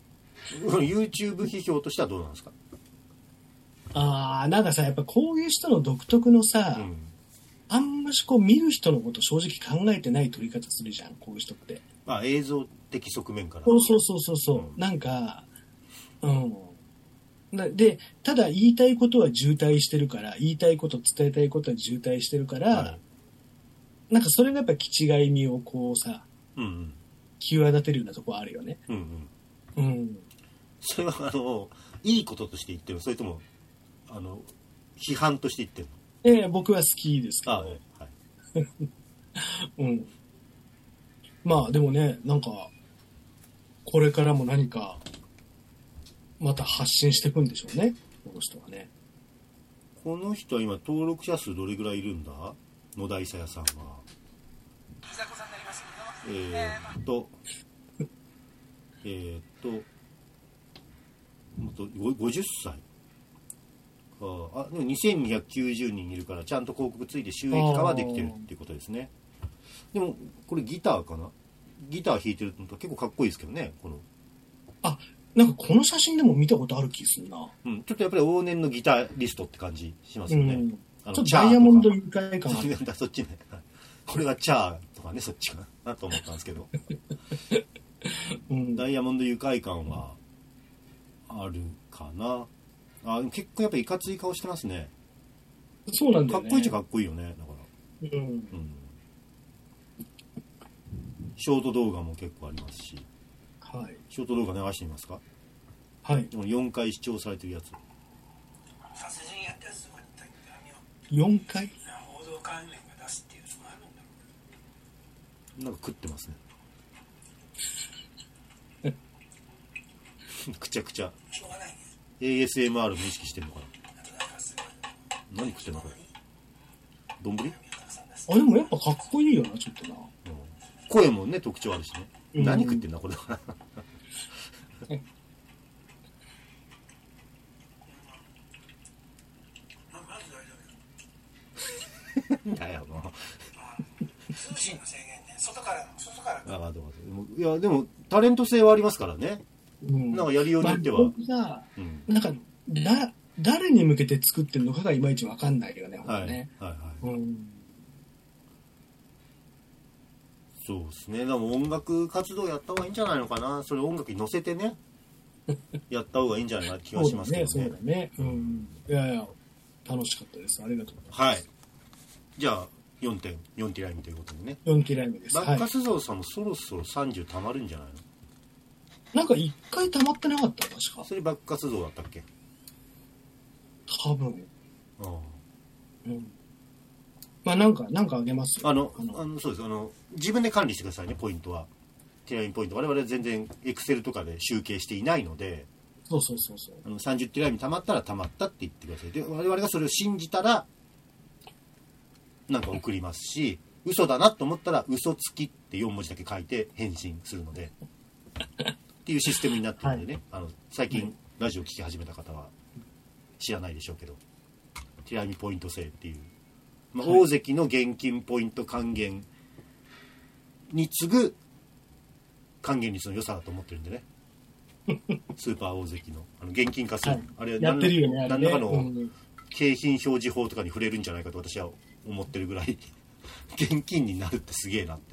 YouTube 批評としてはどうなんですか？ ああ、なんかさ、やっぱこういう人の独特のさ、うん、あんましこう見る人のこと正直考えてない撮り方するじゃん、こういう人って。 まあ映像的側面から。 そうそうそうそうそう、うん、なんか、うん。で、ただ言いたいことは渋滞してるから、言いたいこと、伝えたいことは渋滞してるから、はい、なんかそれがやっぱ気違い味をこうさ、うんうん、際立てるようなとこあるよね。うんうん。うん。 それはあの、いいこととして言ってる、それとも、あの批判として言ってるの？ええ、僕は好きですけど。あ、はい。うん。まあでもね、なんかこれからも何かまた発信していくんでしょうね、この人はね。 この人は今登録者数どれぐらいいるんだ？野田伊佐屋さんは。えー、っとえー、っともっとごじゅっさい。あでもにせんにひゃくきゅうじゅうにんいるからちゃんと広告ついて収益化はできてるっていうことですね。でもこれギターかな、ギター弾いてるのと結構かっこいいですけどね、この。 あ、なんかこの写真でも見たことある気するな。 うん、ちょっとやっぱり往年のギタリストって感じしますよね。うん、 あのちょっとダイヤモンド愉快感あるそっちね。これがチャーとかね、そっちかなと思ったんですけど、うん、ダイヤモンド愉快感はあるかな。あ、結構やっぱいかつい顔してますね。 そうなんだよね。 かっこいいっちゃかっこいいよね、だから。うん。うん、ショート動画も結構ありますし。はい。ショート動画流してみますか？はい。でもよんかい視聴されてるやつ。 殺人やったやつとかに言ったけど、よんかい？ 報道関連が出すっていうのがあるんだろう。 なんか食ってますね。くちゃくちゃ。しょうがないね。エーエスエムアール も意識してるのかな。何食ってんのこれ。丼？ あ、でもやっぱかっこいいよな、ちょっとな。うん、 声もね特徴あるしね。うん、何食ってんだこれは。だよもう。 通信の制限ね、外から外から。 ああ、どうも。いやでもタレント性はありますからね。うん、なんかやりようによっては。まあ、 僕さ、うん、なんかだ誰に向けて作ってるのかがいまいちわかんないよね、ほんとね。はいはいはい。うん、 そうですね。でも音楽活動やった方がいいんじゃないのかな。それ音楽に乗せてね、やった方がいいんじゃないかな気がしますけどね。 そうだね。そうだね。うん。いやいや楽しかったです。ありがとうございます。 はい。じゃあよんてんよんティライムということでね。 よんティライムです。 バッカス像さんもそろそろさんじゅう溜まるんじゃないの？ なんか一回溜まってなかった確か。 それバッカス像だったっけ？ 多分。 ああ。 うん。まあなんか、なんかあげますよ。 あの、あの、あのそうです。あの、自分で管理してくださいね、ポイントは。ティライムポイント。我々は全然エクセルとかで集計していないので、 そうそうそうそう。 あのさんじゅうティライム溜まったら溜まったって言ってください。で、我々がそれを信じたら、なんか送りますし、嘘だなと思ったら嘘つきってよん文字だけ書いて返信するのでっていうシステムになってるのでね、はい、あの最近ラジオ聞き始めた方は知らないでしょうけど、ティライミポイント制っていう、まあ、大関の現金ポイント還元に次ぐ還元率の良さだと思ってるんでねスーパー大関のあの現金化する、はい、あれやってるよね、 何らかの景品表示法とかに触れるんじゃないかと私は思ってるぐらい現金になるってすげえなって、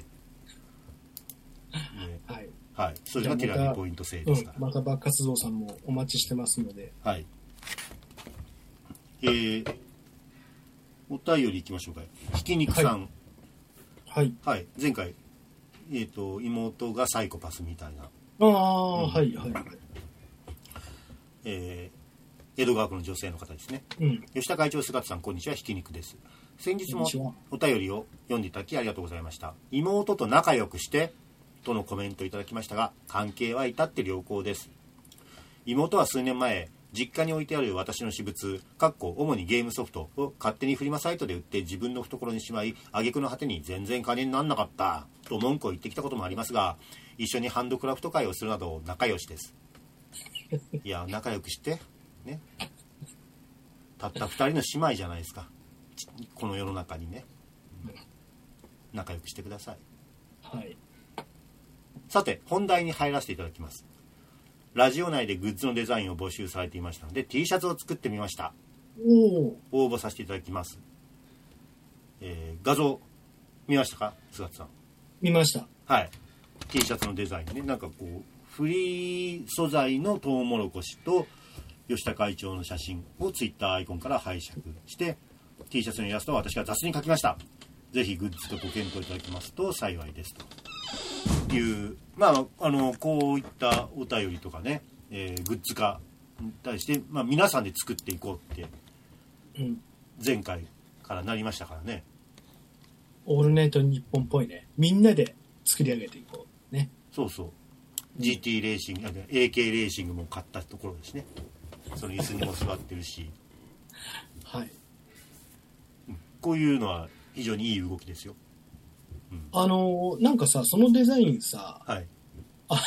ね、はい、はい、それがティラミポイント制ですから、 うん、またバッカス像さんもお待ちしてますので、 はい、えー、お便りいきましょうか。ひき肉さん、 はい、 はい、前回、えーと、妹がサイコパスみたいな、 ああ、うん、はいはいはい、 えー、江戸川区の女性の方ですね、うん、吉田会長、菅田さん、こんにちは。ひき肉です。先日もお便りを読んでいただきありがとうございました。妹と仲良くしてとのコメントをいただきましたが、関係は至って良好です。妹は数年前、実家に置いてある私の私物、かっこ主にゲームソフトを勝手にフリマサイトで売って自分の懐にしまい、挙句の果てに全然金になんなかったと文句を言ってきたこともありますが、一緒にハンドクラフト会をするなど仲良しです。いや、仲良くしてね、たったふたりの姉妹じゃないですか、この世の中にね。仲良くしてください。 はい。 さて、本題に入らせていただきます。ラジオ内でグッズのデザインを募集されていましたので T シャツを作ってみました。 お応募させていただきます。えー、画像見ましたか、菅田さん。 見ました。 はい。 T シャツのデザインね、なんかこうフリー素材のトウモロコシと吉田会長の写真をツイッターアイコンから拝借して T シャツのイラストは私が雑に描きました。ぜひグッズとご検討いただきますと幸いですという、まああのこういったお便りとかね、えー、グッズ化に対して、まあ、皆さんで作っていこうって前回からなりましたからね。 オールナイトニッポンっぽいね。みんなで作り上げていこうね。 そうそう、うん、ジーティー レーシング、エーケー レーシングも買ったところですね。その椅子にも座ってるしはい、 こういうのは非常にいい動きですよ。うん、 あのー、なんかさ、そのデザインさ、 はい、 あ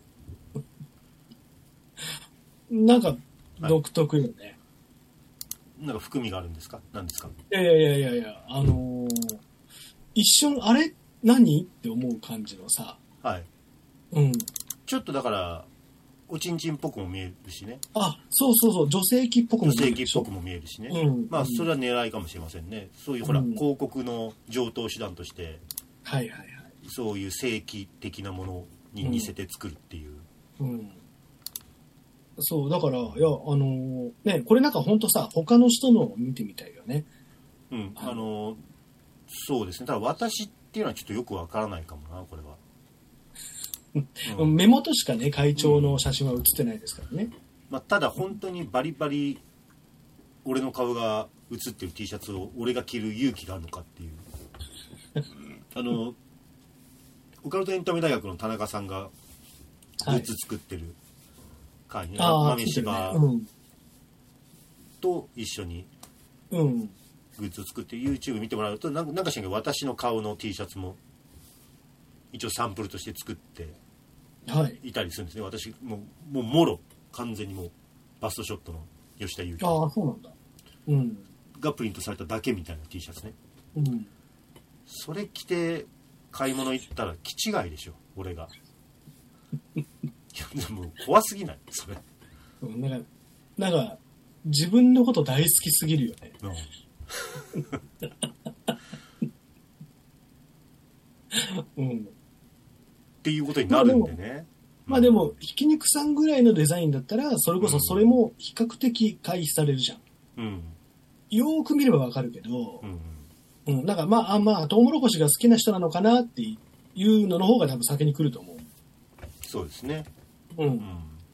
なんか独特よね、はい、 なんか含みがあるんですか？何ですか？ いやいやいやいやいや、あのー、一瞬あれ何って思う感じのさ、 はい、うん、ちょっとだからおちんちんっぽくも見えるしね。 あ、そうそうそう、女性器っぽくも見える。 女性器っぽくも見えるしね。うん、まあそれは狙いかもしれませんね。そういうほら、うん、広告の上等手段として、 はいはいはい、 そういう正規的なものに似せて作るっていう。うん。うん、 そうだからいやあのー、ね、これなんか本当さ、他の人のを見てみたいよね。 うん、あのー、そうですね。ただ私っていうのはちょっとよくわからないかもな、これは。 うん、目元しかね、会長の写真は写ってないですからね。うん、 まあ、ただ本当にバリバリ俺の顔が写ってる T シャツを俺が着る勇気があるのかっていうあのオカルトエンタメ大学の田中さんがグッズ作ってる会に、はい、豆柴と一緒にグッズを作って YouTube 見てもらうと、なんかしらんけど私の顔の T シャツも一応サンプルとして作っていたりするんですね。はい、私もう、もうもろ完全にもうバストショットの吉田裕樹、 ああそうなんだ、うん、 がプリントされただけみたいな T シャツね。 うん、 それ着て買い物行ったら気違いでしょ俺が。いやもう怖すぎないそれ。 なんかなんか自分のこと大好きすぎるよね。うんうんっていうことになるんでね。 まあでも、ひき肉さんぐらいのデザインだったら、それこそそれも比較的回避されるじゃん。うん。よーく見ればわかるけど、うん、 うん。だからまあ、あまあ、トウモロコシが好きな人なのかなっていうのの方が多分先に来ると思う。 そうですね。 うん。うん、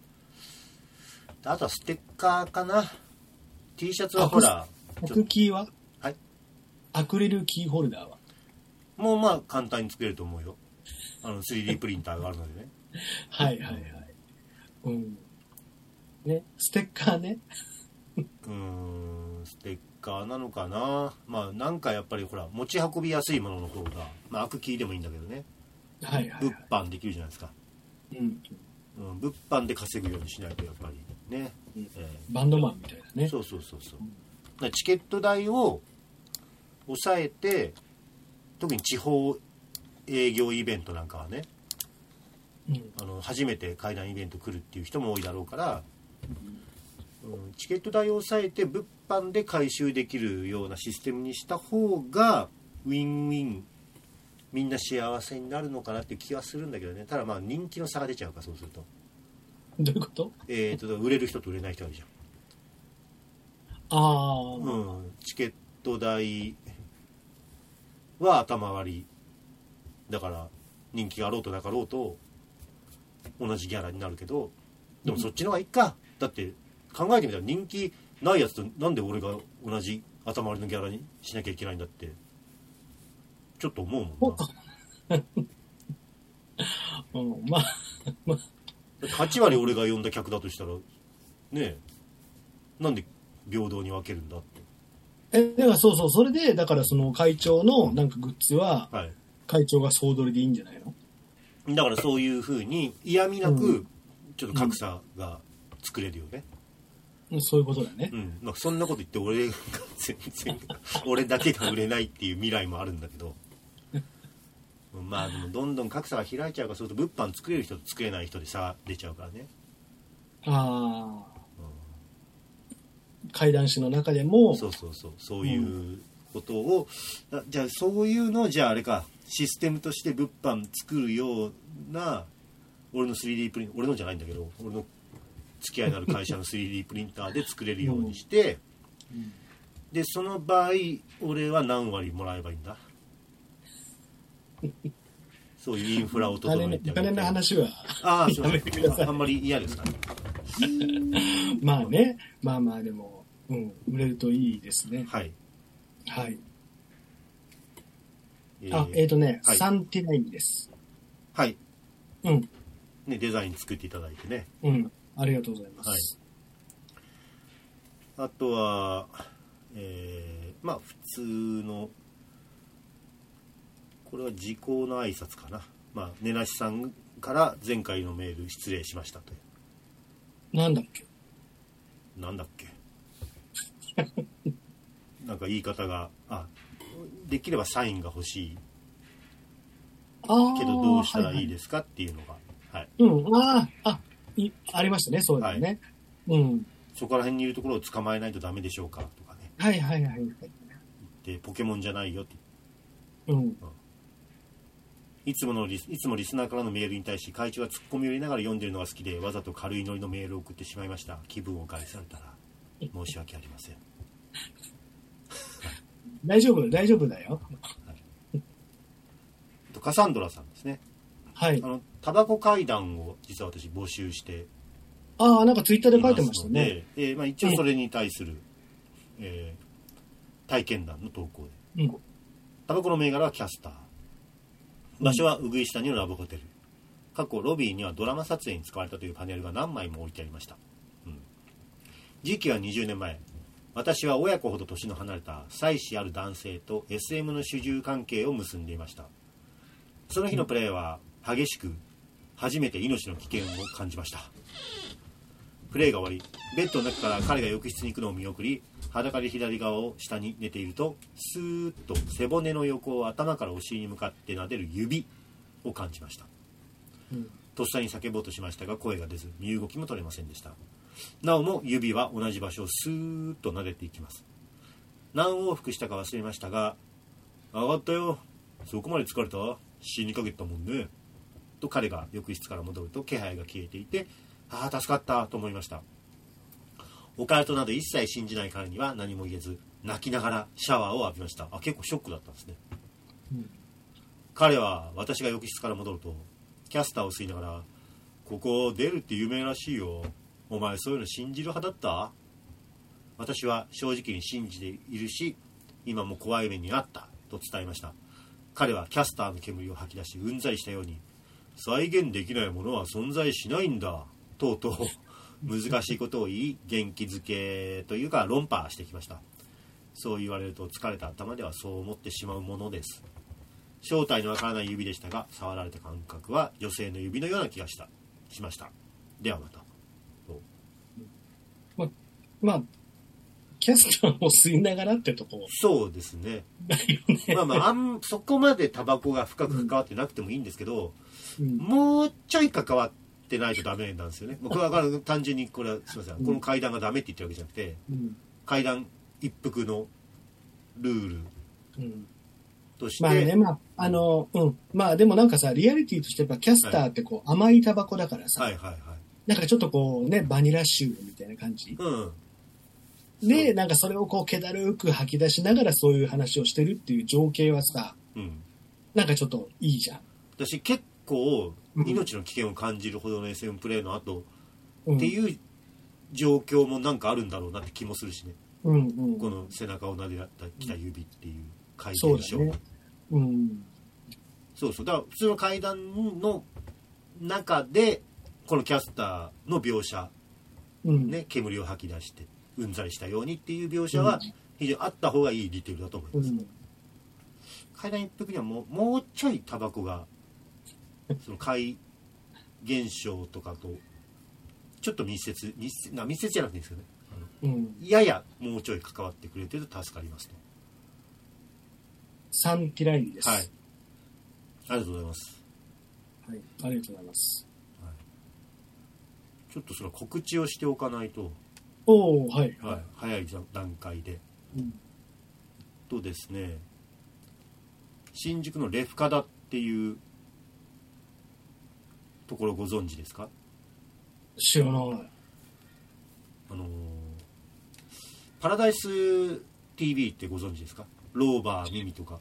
あとはステッカーかな。T シャツはほら。 アクキーは？ はい。 アクリルキーホルダーは？ もうまあ簡単に作れると思うよ。あの スリーディー プリンターがあるのでね。 はいはいはい。うん。ね、ステッカーね。 うーん、ステッカーなのかな。まあなんかやっぱりほら持ち運びやすいものの方が、まあアクキーでもいいんだけどね。 はいはい、はい。 物販できるじゃないですか。 うん。 うん、物販で稼ぐようにしないとやっぱりね。 うん、 えー、 バンドマンみたいなね。 そうそうそうそう。だからチケット代を抑えて、特に地方営業イベントなんかはね、うん、あの初めて怪談イベント来るっていう人も多いだろうから、うん、チケット代を抑えて物販で回収できるようなシステムにした方がウィンウィン、みんな幸せになるのかなっていう気はするんだけどね。ただまあ人気の差が出ちゃうか、そうすると。 どういうこと？ えーと売れる人と売れない人あるじゃん。 ああ、 うん、チケット代は頭割りだから人気があろうとなかろうと同じギャラになるけど、でもそっちの方がいいか、うん、だって考えてみたら人気ないやつとなんで俺が同じ頭割りのギャラにしなきゃいけないんだってちょっと思うもんな。 うん、まあ、まあ、 はち割俺が呼んだ客だとしたらねえ、なんで平等に分けるんだって。 え、だからそうそう、それでだからその会長のなんかグッズは、はい、会長が総取りでいいんじゃないの？ だからそういう風に嫌味なくちょっと格差が作れるよね。 うん、そういうことだね。 うん、まあ、そんなこと言って俺が全然俺だけが売れないっていう未来もあるんだけどまあでもどんどん格差が開いちゃうから、そうすると物販作れる人と作れない人で差が出ちゃうからね。 ああ、うん、怪談師の中でもそうそうそう、そういうことを、うん、じゃあそういうのをじゃああれかシステムとして物販作るような、俺の スリーディー プリン俺のじゃないんだけど、俺の付き合いのある会社の スリーディー プリンターで作れるようにして、うんうん、でその場合俺は何割もらえばいいんだそういうインフラを整えてあげて。 お金の話はああ、そうあんまり嫌ですかねまあね、まあまあでも、うん、売れるといいですね。 はいはい。えー、あ、えっ、ー、とね、はい、サンティナインです。 はい。 うん。 ね、デザイン作っていただいてね。 うん。ありがとうございます。 はい。あとは、えー、まあ普通の、これは時効の挨拶かな。まあ、ねなしさんから前回のメール失礼しましたという。 なんだっけなんだっけなんか言い方が、あ、できればサインが欲しいけどどうしたらいいですかっていうのが、はい、 はい、うん、ああ、いありましたね、そうですね、はい、うん、そこら辺にいるところを捕まえないとダメでしょうかとかね、 はいはいはいはい、 でポケモンじゃないよって、 うん、うん、 いつものリスいつもリスナーからのメールに対し会長がツッコミを入れながら読んでるのが好きでわざと軽いノリのメールを送ってしまいました。気分を害されたら申し訳ありません大丈夫大丈夫だよ、はい、 カサンドラさんですね。 はい。 あのタバコ会談を実は私募集してああ、なんかツイッターで書いてましたね。 えーまあ、一応それに対する、えー、体験談の投稿で、うん、タバコの銘柄はキャスター、場所はウグイス谷のラブホテル、過去ロビーにはドラマ撮影に使われたというパネルが何枚も置いてありました、うん、時期はにじゅうねんまえ、私は親子ほど年の離れた妻子ある男性と エスエム の主従関係を結んでいました。その日のプレーは激しく、初めて命の危険を感じました。プレーが終わり、ベッドの中から彼が浴室に行くのを見送り、裸で左側を下に寝ていると、スーッと背骨の横を頭からお尻に向かって撫でる指を感じました、うん、とっさに叫ぼうとしましたが声が出ず、身動きも取れませんでした。なおも指は同じ場所をスーッと撫でていきます。何往復したか忘れましたが、上がったよ、そこまで疲れた、死にかけたもんねと彼が浴室から戻ると気配が消えていて、ああ助かったと思いました。オカルトなど一切信じない彼には何も言えず、 泣きながらシャワーを浴びました。あ、結構ショックだったんですね。 うん、 彼は私が浴室から戻るとキャスターを吸いながら、ここ出るって有名らしいよ、お前そういうの信じる派だった？私は正直に信じているし、今も怖い目にあったと伝えました。彼はキャスターの煙を吐き出し、うんざりしたように、再現できないものは存在しないんだとうとう難しいことを言い、元気づけというか論破してきました。そう言われると疲れた頭ではそう思ってしまうものです。正体のわからない指でしたが、触られた感覚は女性の指のような気がしたしました。ではまた。 ままあキャスターを吸いながらってとこ。 そうですね。 だよね。 まあまあ、あんそこまでタバコが深く関わってなくてもいいんですけど、 うん、 もうちょい関わってないとダメなんですよね。僕は単純にこれはすみません、うん、この階段がダメって言ってるわけじゃなくて、うん、階段一服のルールとして、 まあね、まああのうんまあでもなんかさ、リアリティとしてやっぱキャスターってこう、はい、甘いタバコだからさ、 はいはいはい、 なんかちょっとこうね、バニラ臭みたいな感じ。 うんで、なんかそれをこう気だるく吐き出しながらそういう話をしてるっていう情景はさ、うん、なんかちょっといいじゃん。 私結構命の危険を感じるほどの エスエム プレイの後、うん、っていう状況もなんかあるんだろうなって気もするしね、うんうん、この背中を撫でたきた指っていう回転症、そうだね、うん、そうそう、だから普通の階段の中でこのキャスターの描写、うんね、煙を吐き出してうんざりしたようにっていう描写は非常にあった方がいいディテールだと思います、うん、階段一服にはもう、もうちょいタバコがその怪現象とかとちょっと密接密接な密接じゃなくていいんですけどね、うん、ややもうちょい関わってくれてると助かりますと。 サンティラインです。 はい、ありがとうございます。 はい、ありがとうございます、 はい、ちょっとそれは告知をしておかないと、 おお、はい、 はい、早い段階で、うん、とですね、新宿のレフカダっていうところご存知ですか？ 知らない。 あのー、パラダイス ティーブイ ってご存知ですか？ローバーミミとか。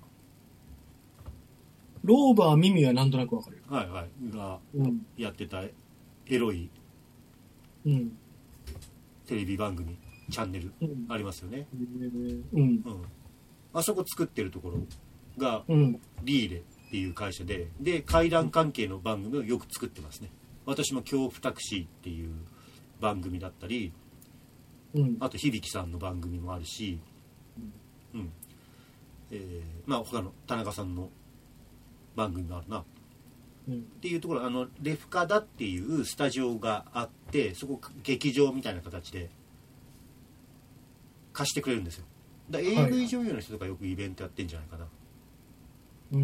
ローバーミミはなんとなくわかる。 はいはい。がやってたエロい、うん、テレビ番組チャンネルありますよね、うんうん、あそこ作ってるところがリーレっていう会社で、で怪談関係の番組をよく作ってますね。私も恐怖タクシーっていう番組だったり、うん、あと響さんの番組もあるし、うん、えー、まあ他の田中さんの番組もあるな、うん、っていうところ、あのレフカダっていうスタジオがあって、そこ劇場みたいな形で貸してくれるんですよ。だ エーブイ 女優の人とかよくイベントやってんじゃないかな、うん、うん、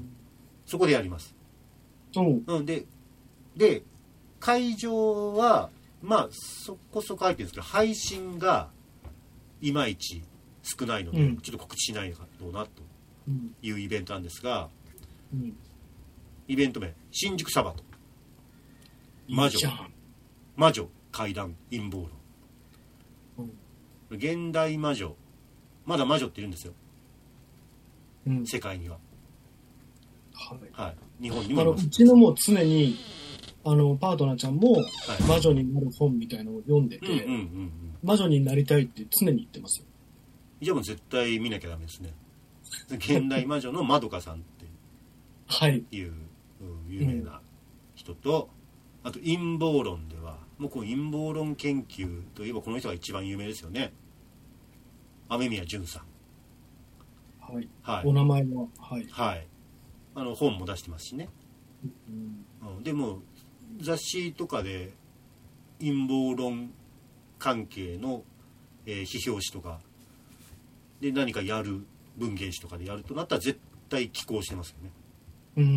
そこでやります、うん、でで会場はまあそこそこ入ってるんですけど、配信がいまいち少ないので、うん、ちょっと告知しないのかどうなというイベントなんですが、うん、イベント名新宿サバト魔女魔女怪談陰謀論、うん、現代魔女、まだ魔女っているんですよ、うん、世界には、はいはい、日本にもいます。 あのうちのもう常にあのパートナーちゃんも魔女になる本みたいなのを読んでて、はい、うんうんうんうん、魔女になりたいって常に言ってますよ。 じゃあもう絶対見なきゃダメですね。現代魔女のまどかさんっていう、はい、有名な人と、うん、あと陰謀論ではもうこの陰謀論研究といえばこの人が一番有名ですよね。雨宮純さん、 はいはい、お名前は、はいはい、あの本も出してますしね、うんうん、でも雑誌とかで陰謀論関係の、えー、批評誌とかで何かやる文芸誌とかでやるとなったら絶対寄稿してますよね。うーん、うん、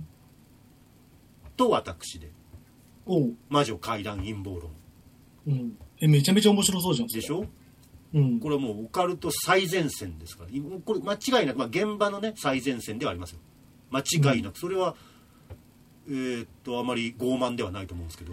と私でお魔女怪談陰謀論、 うん、えめちゃめちゃ面白そうじゃん。 でしょ、うん、これはもうオカルト最前線ですから、これ間違いなく、まあ、現場のね最前線ではありますよ、間違いなく、うん、それはえー、っとあまり傲慢ではないと思うんですけど、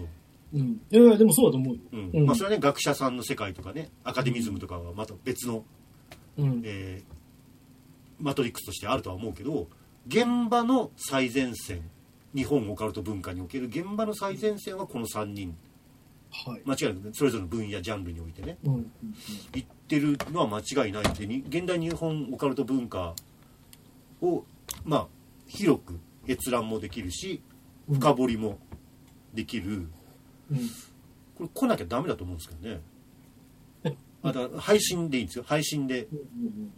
うん。いやいや、でもそうだと思うよ。 うんうん、 まあそれはね、学者さんの世界とかね、アカデミズムとかはまた別の、 うん、 えー、マトリックスとしてあるとは思うけど、現場の最前線、日本オカルト文化における現場の最前線はこのさんにん、 はい、 間違いなくそれぞれの分野ジャンルにおいてね、 うんうんうん、 言ってるのは間違いないってに現代日本オカルト文化をまあ広く閲覧もできるし深掘りもできる、うん、これ来なきゃダメだと思うんですけどね。あだから配信でいいんですよ。配信で、うんうん、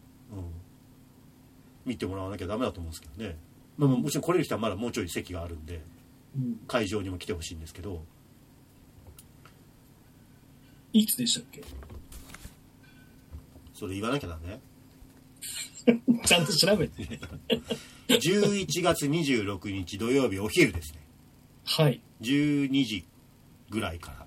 見てもらわなきゃダメだと思うんですけどね。まあ、もちろん来れる人はまだもうちょい席があるんで、うん、会場にも来てほしいんですけど。 いつでしたっけ？ それ言わなきゃダメちゃんと調べてじゅういちがつにじゅうろくにち土曜日お昼ですね。 はい。 じゅうにじぐらいから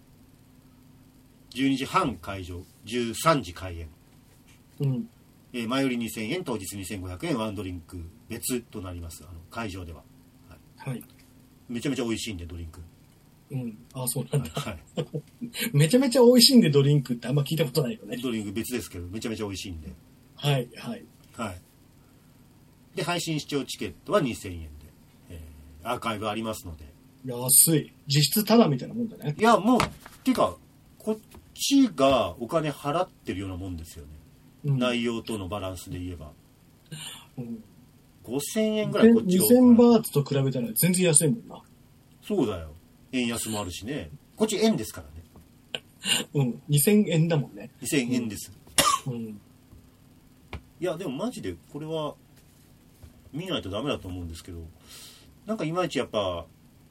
じゅうにじはん会場、じゅうさんじ開演、うんえー、前売りにせんえん、当日にせんごひゃくえん、ワンドリンク別となります。あの会場では、はいはい、めちゃめちゃ美味しいんでドリンク。 うん、あ、そうなんだ、はい、めちゃめちゃ美味しいんでドリンクってあんま聞いたことないよね。 ドリンク別ですけどめちゃめちゃ美味しいんで、 はいはいはい。で配信視聴チケットはにせんえんで、えー、アーカイブありますので。 安い。実質タダみたいなもんだね。 いやもうっていうかこっちがお金払ってるようなもんですよね、うん、内容とのバランスで言えば、うん、ごせんえんぐらいこっちにせんバーツと比べたら全然安いもんな。 そうだよ。円安もあるしね。こっち円ですからね。うん。にせんえんだもんね。 にせんえんです。 うん。 いやでもマジでこれは見ないとダメだと思うんですけど、なんかいまいちやっぱ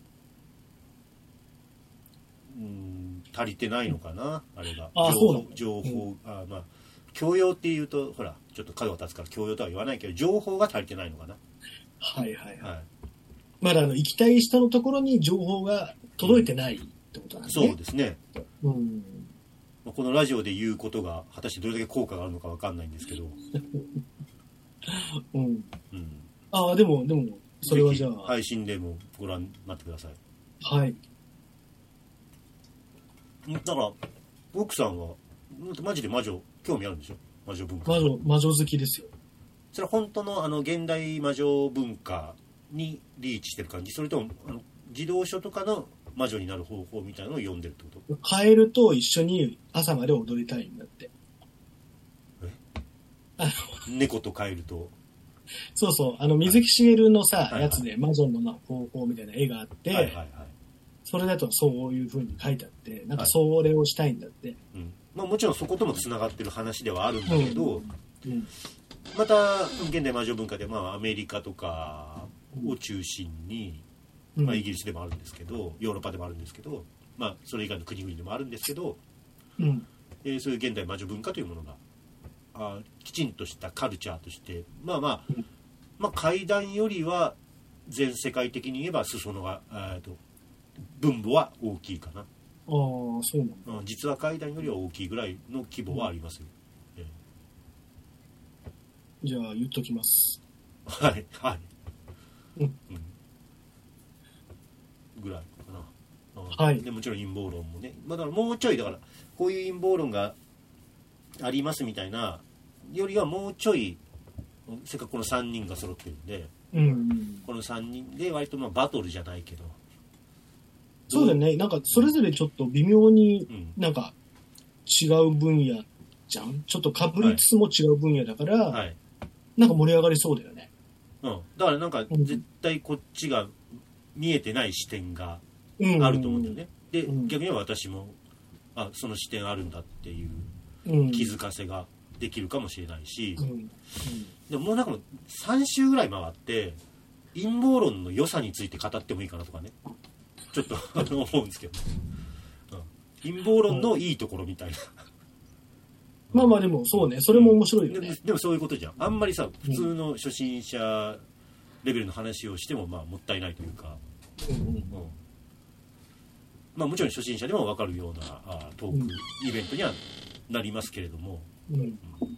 うん足りてないのかな、あれが。 ああ、そうなの。 情報、うん、あまあ教養っていうとほらちょっと角が立つから教養とは言わないけど情報が足りてないのかな。 はいはいはい。 はい、 まだあの行きたい人のところに情報が届いてないってことなんですね。 そうですね。うん。このラジオで言うことが果たしてどれだけ効果があるのかわかんないんですけど。 うん。うん。ああでもでもそれはじゃあ配信でもご覧になってください。 はい。 だから奥さんはマジで魔女興味あるんでしょ？魔女文化。 魔女魔女好きですよ。 それは本当のあの現代魔女文化にリーチしてる感じ？それともあの児童書とかの魔女になる方法みたいなのを読んでるってこと？ カエルと一緒に朝まで踊りたいんだって。 え？猫とカエルと。 そうそう、あの水木しげるのさ、 はいはい、 やつで魔女の方法みたいな絵があって、はいはいはい、それだとそういう風に書いてあって、なんかそれをしたいんだって。はい、 うん、まあもちろんそこともつながってる話ではあるんだけど、うんうん、また現代魔女文化でまあアメリカとかを中心に、うん、まあイギリスでもあるんですけど、ヨーロッパでもあるんですけど、まあそれ以外の国々でもあるんですけど、うん、えー、そういう現代魔女文化というものがあきちんとしたカルチャーとしてまあまあ、うん、まあ怪談よりは全世界的に言えば裾野がと分母は大きいかな。ああそうなんだ、 うん、実は怪談よりは大きいぐらいの規模はありますよ、うんえー、じゃあ言っときます。 はいはい、うんうん、ぐらいかな、うん、はい。でもちろん陰謀論もね、まあ、だからもうちょいだからこういう陰謀論がありますみたいなよりはもうちょいせっかくこのさんにんが揃ってるんで、うんうん、このさんにんで割とまあバトルじゃないけど、 そうだよね、なんかそれぞれちょっと微妙になんか違う分野じゃん、ちょっとかぶりつつも違う分野だから、はい、なんか盛り上がりそうだよね。 うん、だからなんか絶対こっちが見えてない視点があると思うんだよね、うんうんうん、で逆には私もあその視点あるんだっていう気づかせができるかもしれないし、うんうん、でももうなんかさん週ぐらい回って陰謀論の良さについて語ってもいいかなとかねちょっと思うんですけど、うん、陰謀論のいいところみたいな、 うん、まあまあでもそうね、それも面白いよね、 うん、で, でもそういうことじゃん。あんまりさ普通の初心者レベルの話をしてもまあもったいないというか、うんうんうん、まあもちろん初心者でも分かるようなあトークイベントにはなりますけれども、うんうん、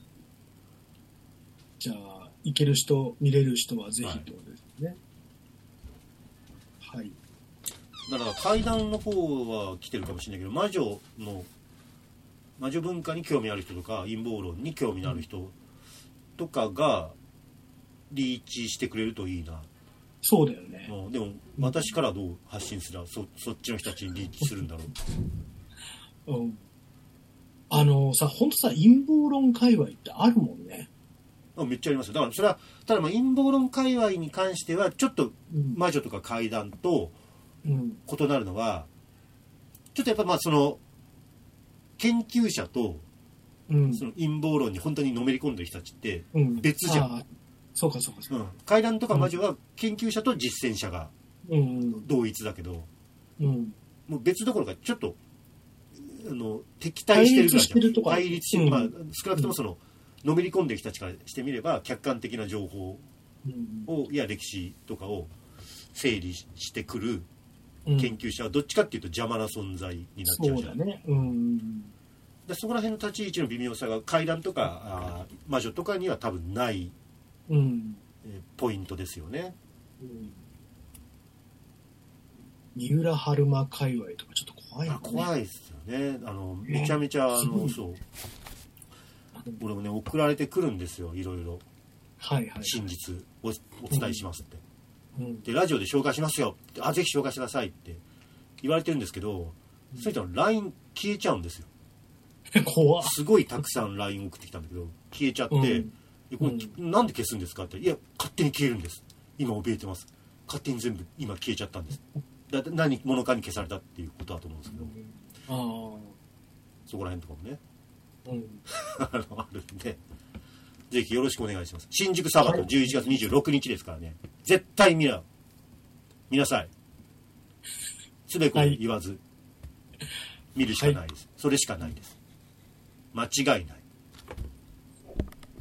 じゃあ行ける人見れる人はぜひってことですね。はい、はい、 だから怪談の方は来てるかもしれないけど、魔女の魔女文化に興味ある人とか陰謀論に興味のある人とかがリーチしてくれるといいな。 そうだよね。 うん、でも私からどう発信すれば そ, そっちの人たちにリーチするんだろう。うん。あのさ、ほんとさ、陰謀論界隈ってあるもんね。 めっちゃありますよ。だからそれはただまあ陰謀論界隈に関してはちょっと魔女とか怪談と異なるのは、ちょっとやっぱまあその研究者とその陰謀論に本当にのめり込んでる人たちって別じゃん。うん、 そうかそうかそうか、 うん、怪談とか魔女は研究者と実践者が同一だけど、うん、もう別どころかちょっとあの敵対してるぐらいじゃん。対立してる、まあ、少なくともそののめり込んでる人たちからしてみれば客観的な情報を、いや歴史とかを整理してくる研究者はどっちかっていうと邪魔な存在になっちゃうじゃん。そうだね。うん、でそこら辺の立ち位置の微妙さが怪談とかあ魔女とかには多分ない、うん、えポイントですよね。うん、 三浦春馬界隈とかちょっと怖いよね。 怖いですよね。あのめちゃめちゃ、ね、あのそう俺もね送られてくるんですよ、いろいろ、はいはい、真実をお伝えしますって、うん、でラジオで紹介しますよ、あぜひ紹介してくださいって言われてるんですけど、うん、そういったの ライン 消えちゃうんですよ。怖っ。すごいたくさん ライン 送ってきたんだけど消えちゃって、うん、これ、うん、なんで消すんですかって、いや勝手に消えるんです、今怯えてます、勝手に全部今消えちゃったんです、だ何者かに消されたっていうことだと思うんですけど、うん、あそこら辺とかもね、うん、あるんでぜひよろしくお願いします。新宿サバトじゅういちがつにじゅうろくにちですからね、絶対見な見なさい。つべこべ言わず、はい、見るしかないです、それしかないです、間違いない。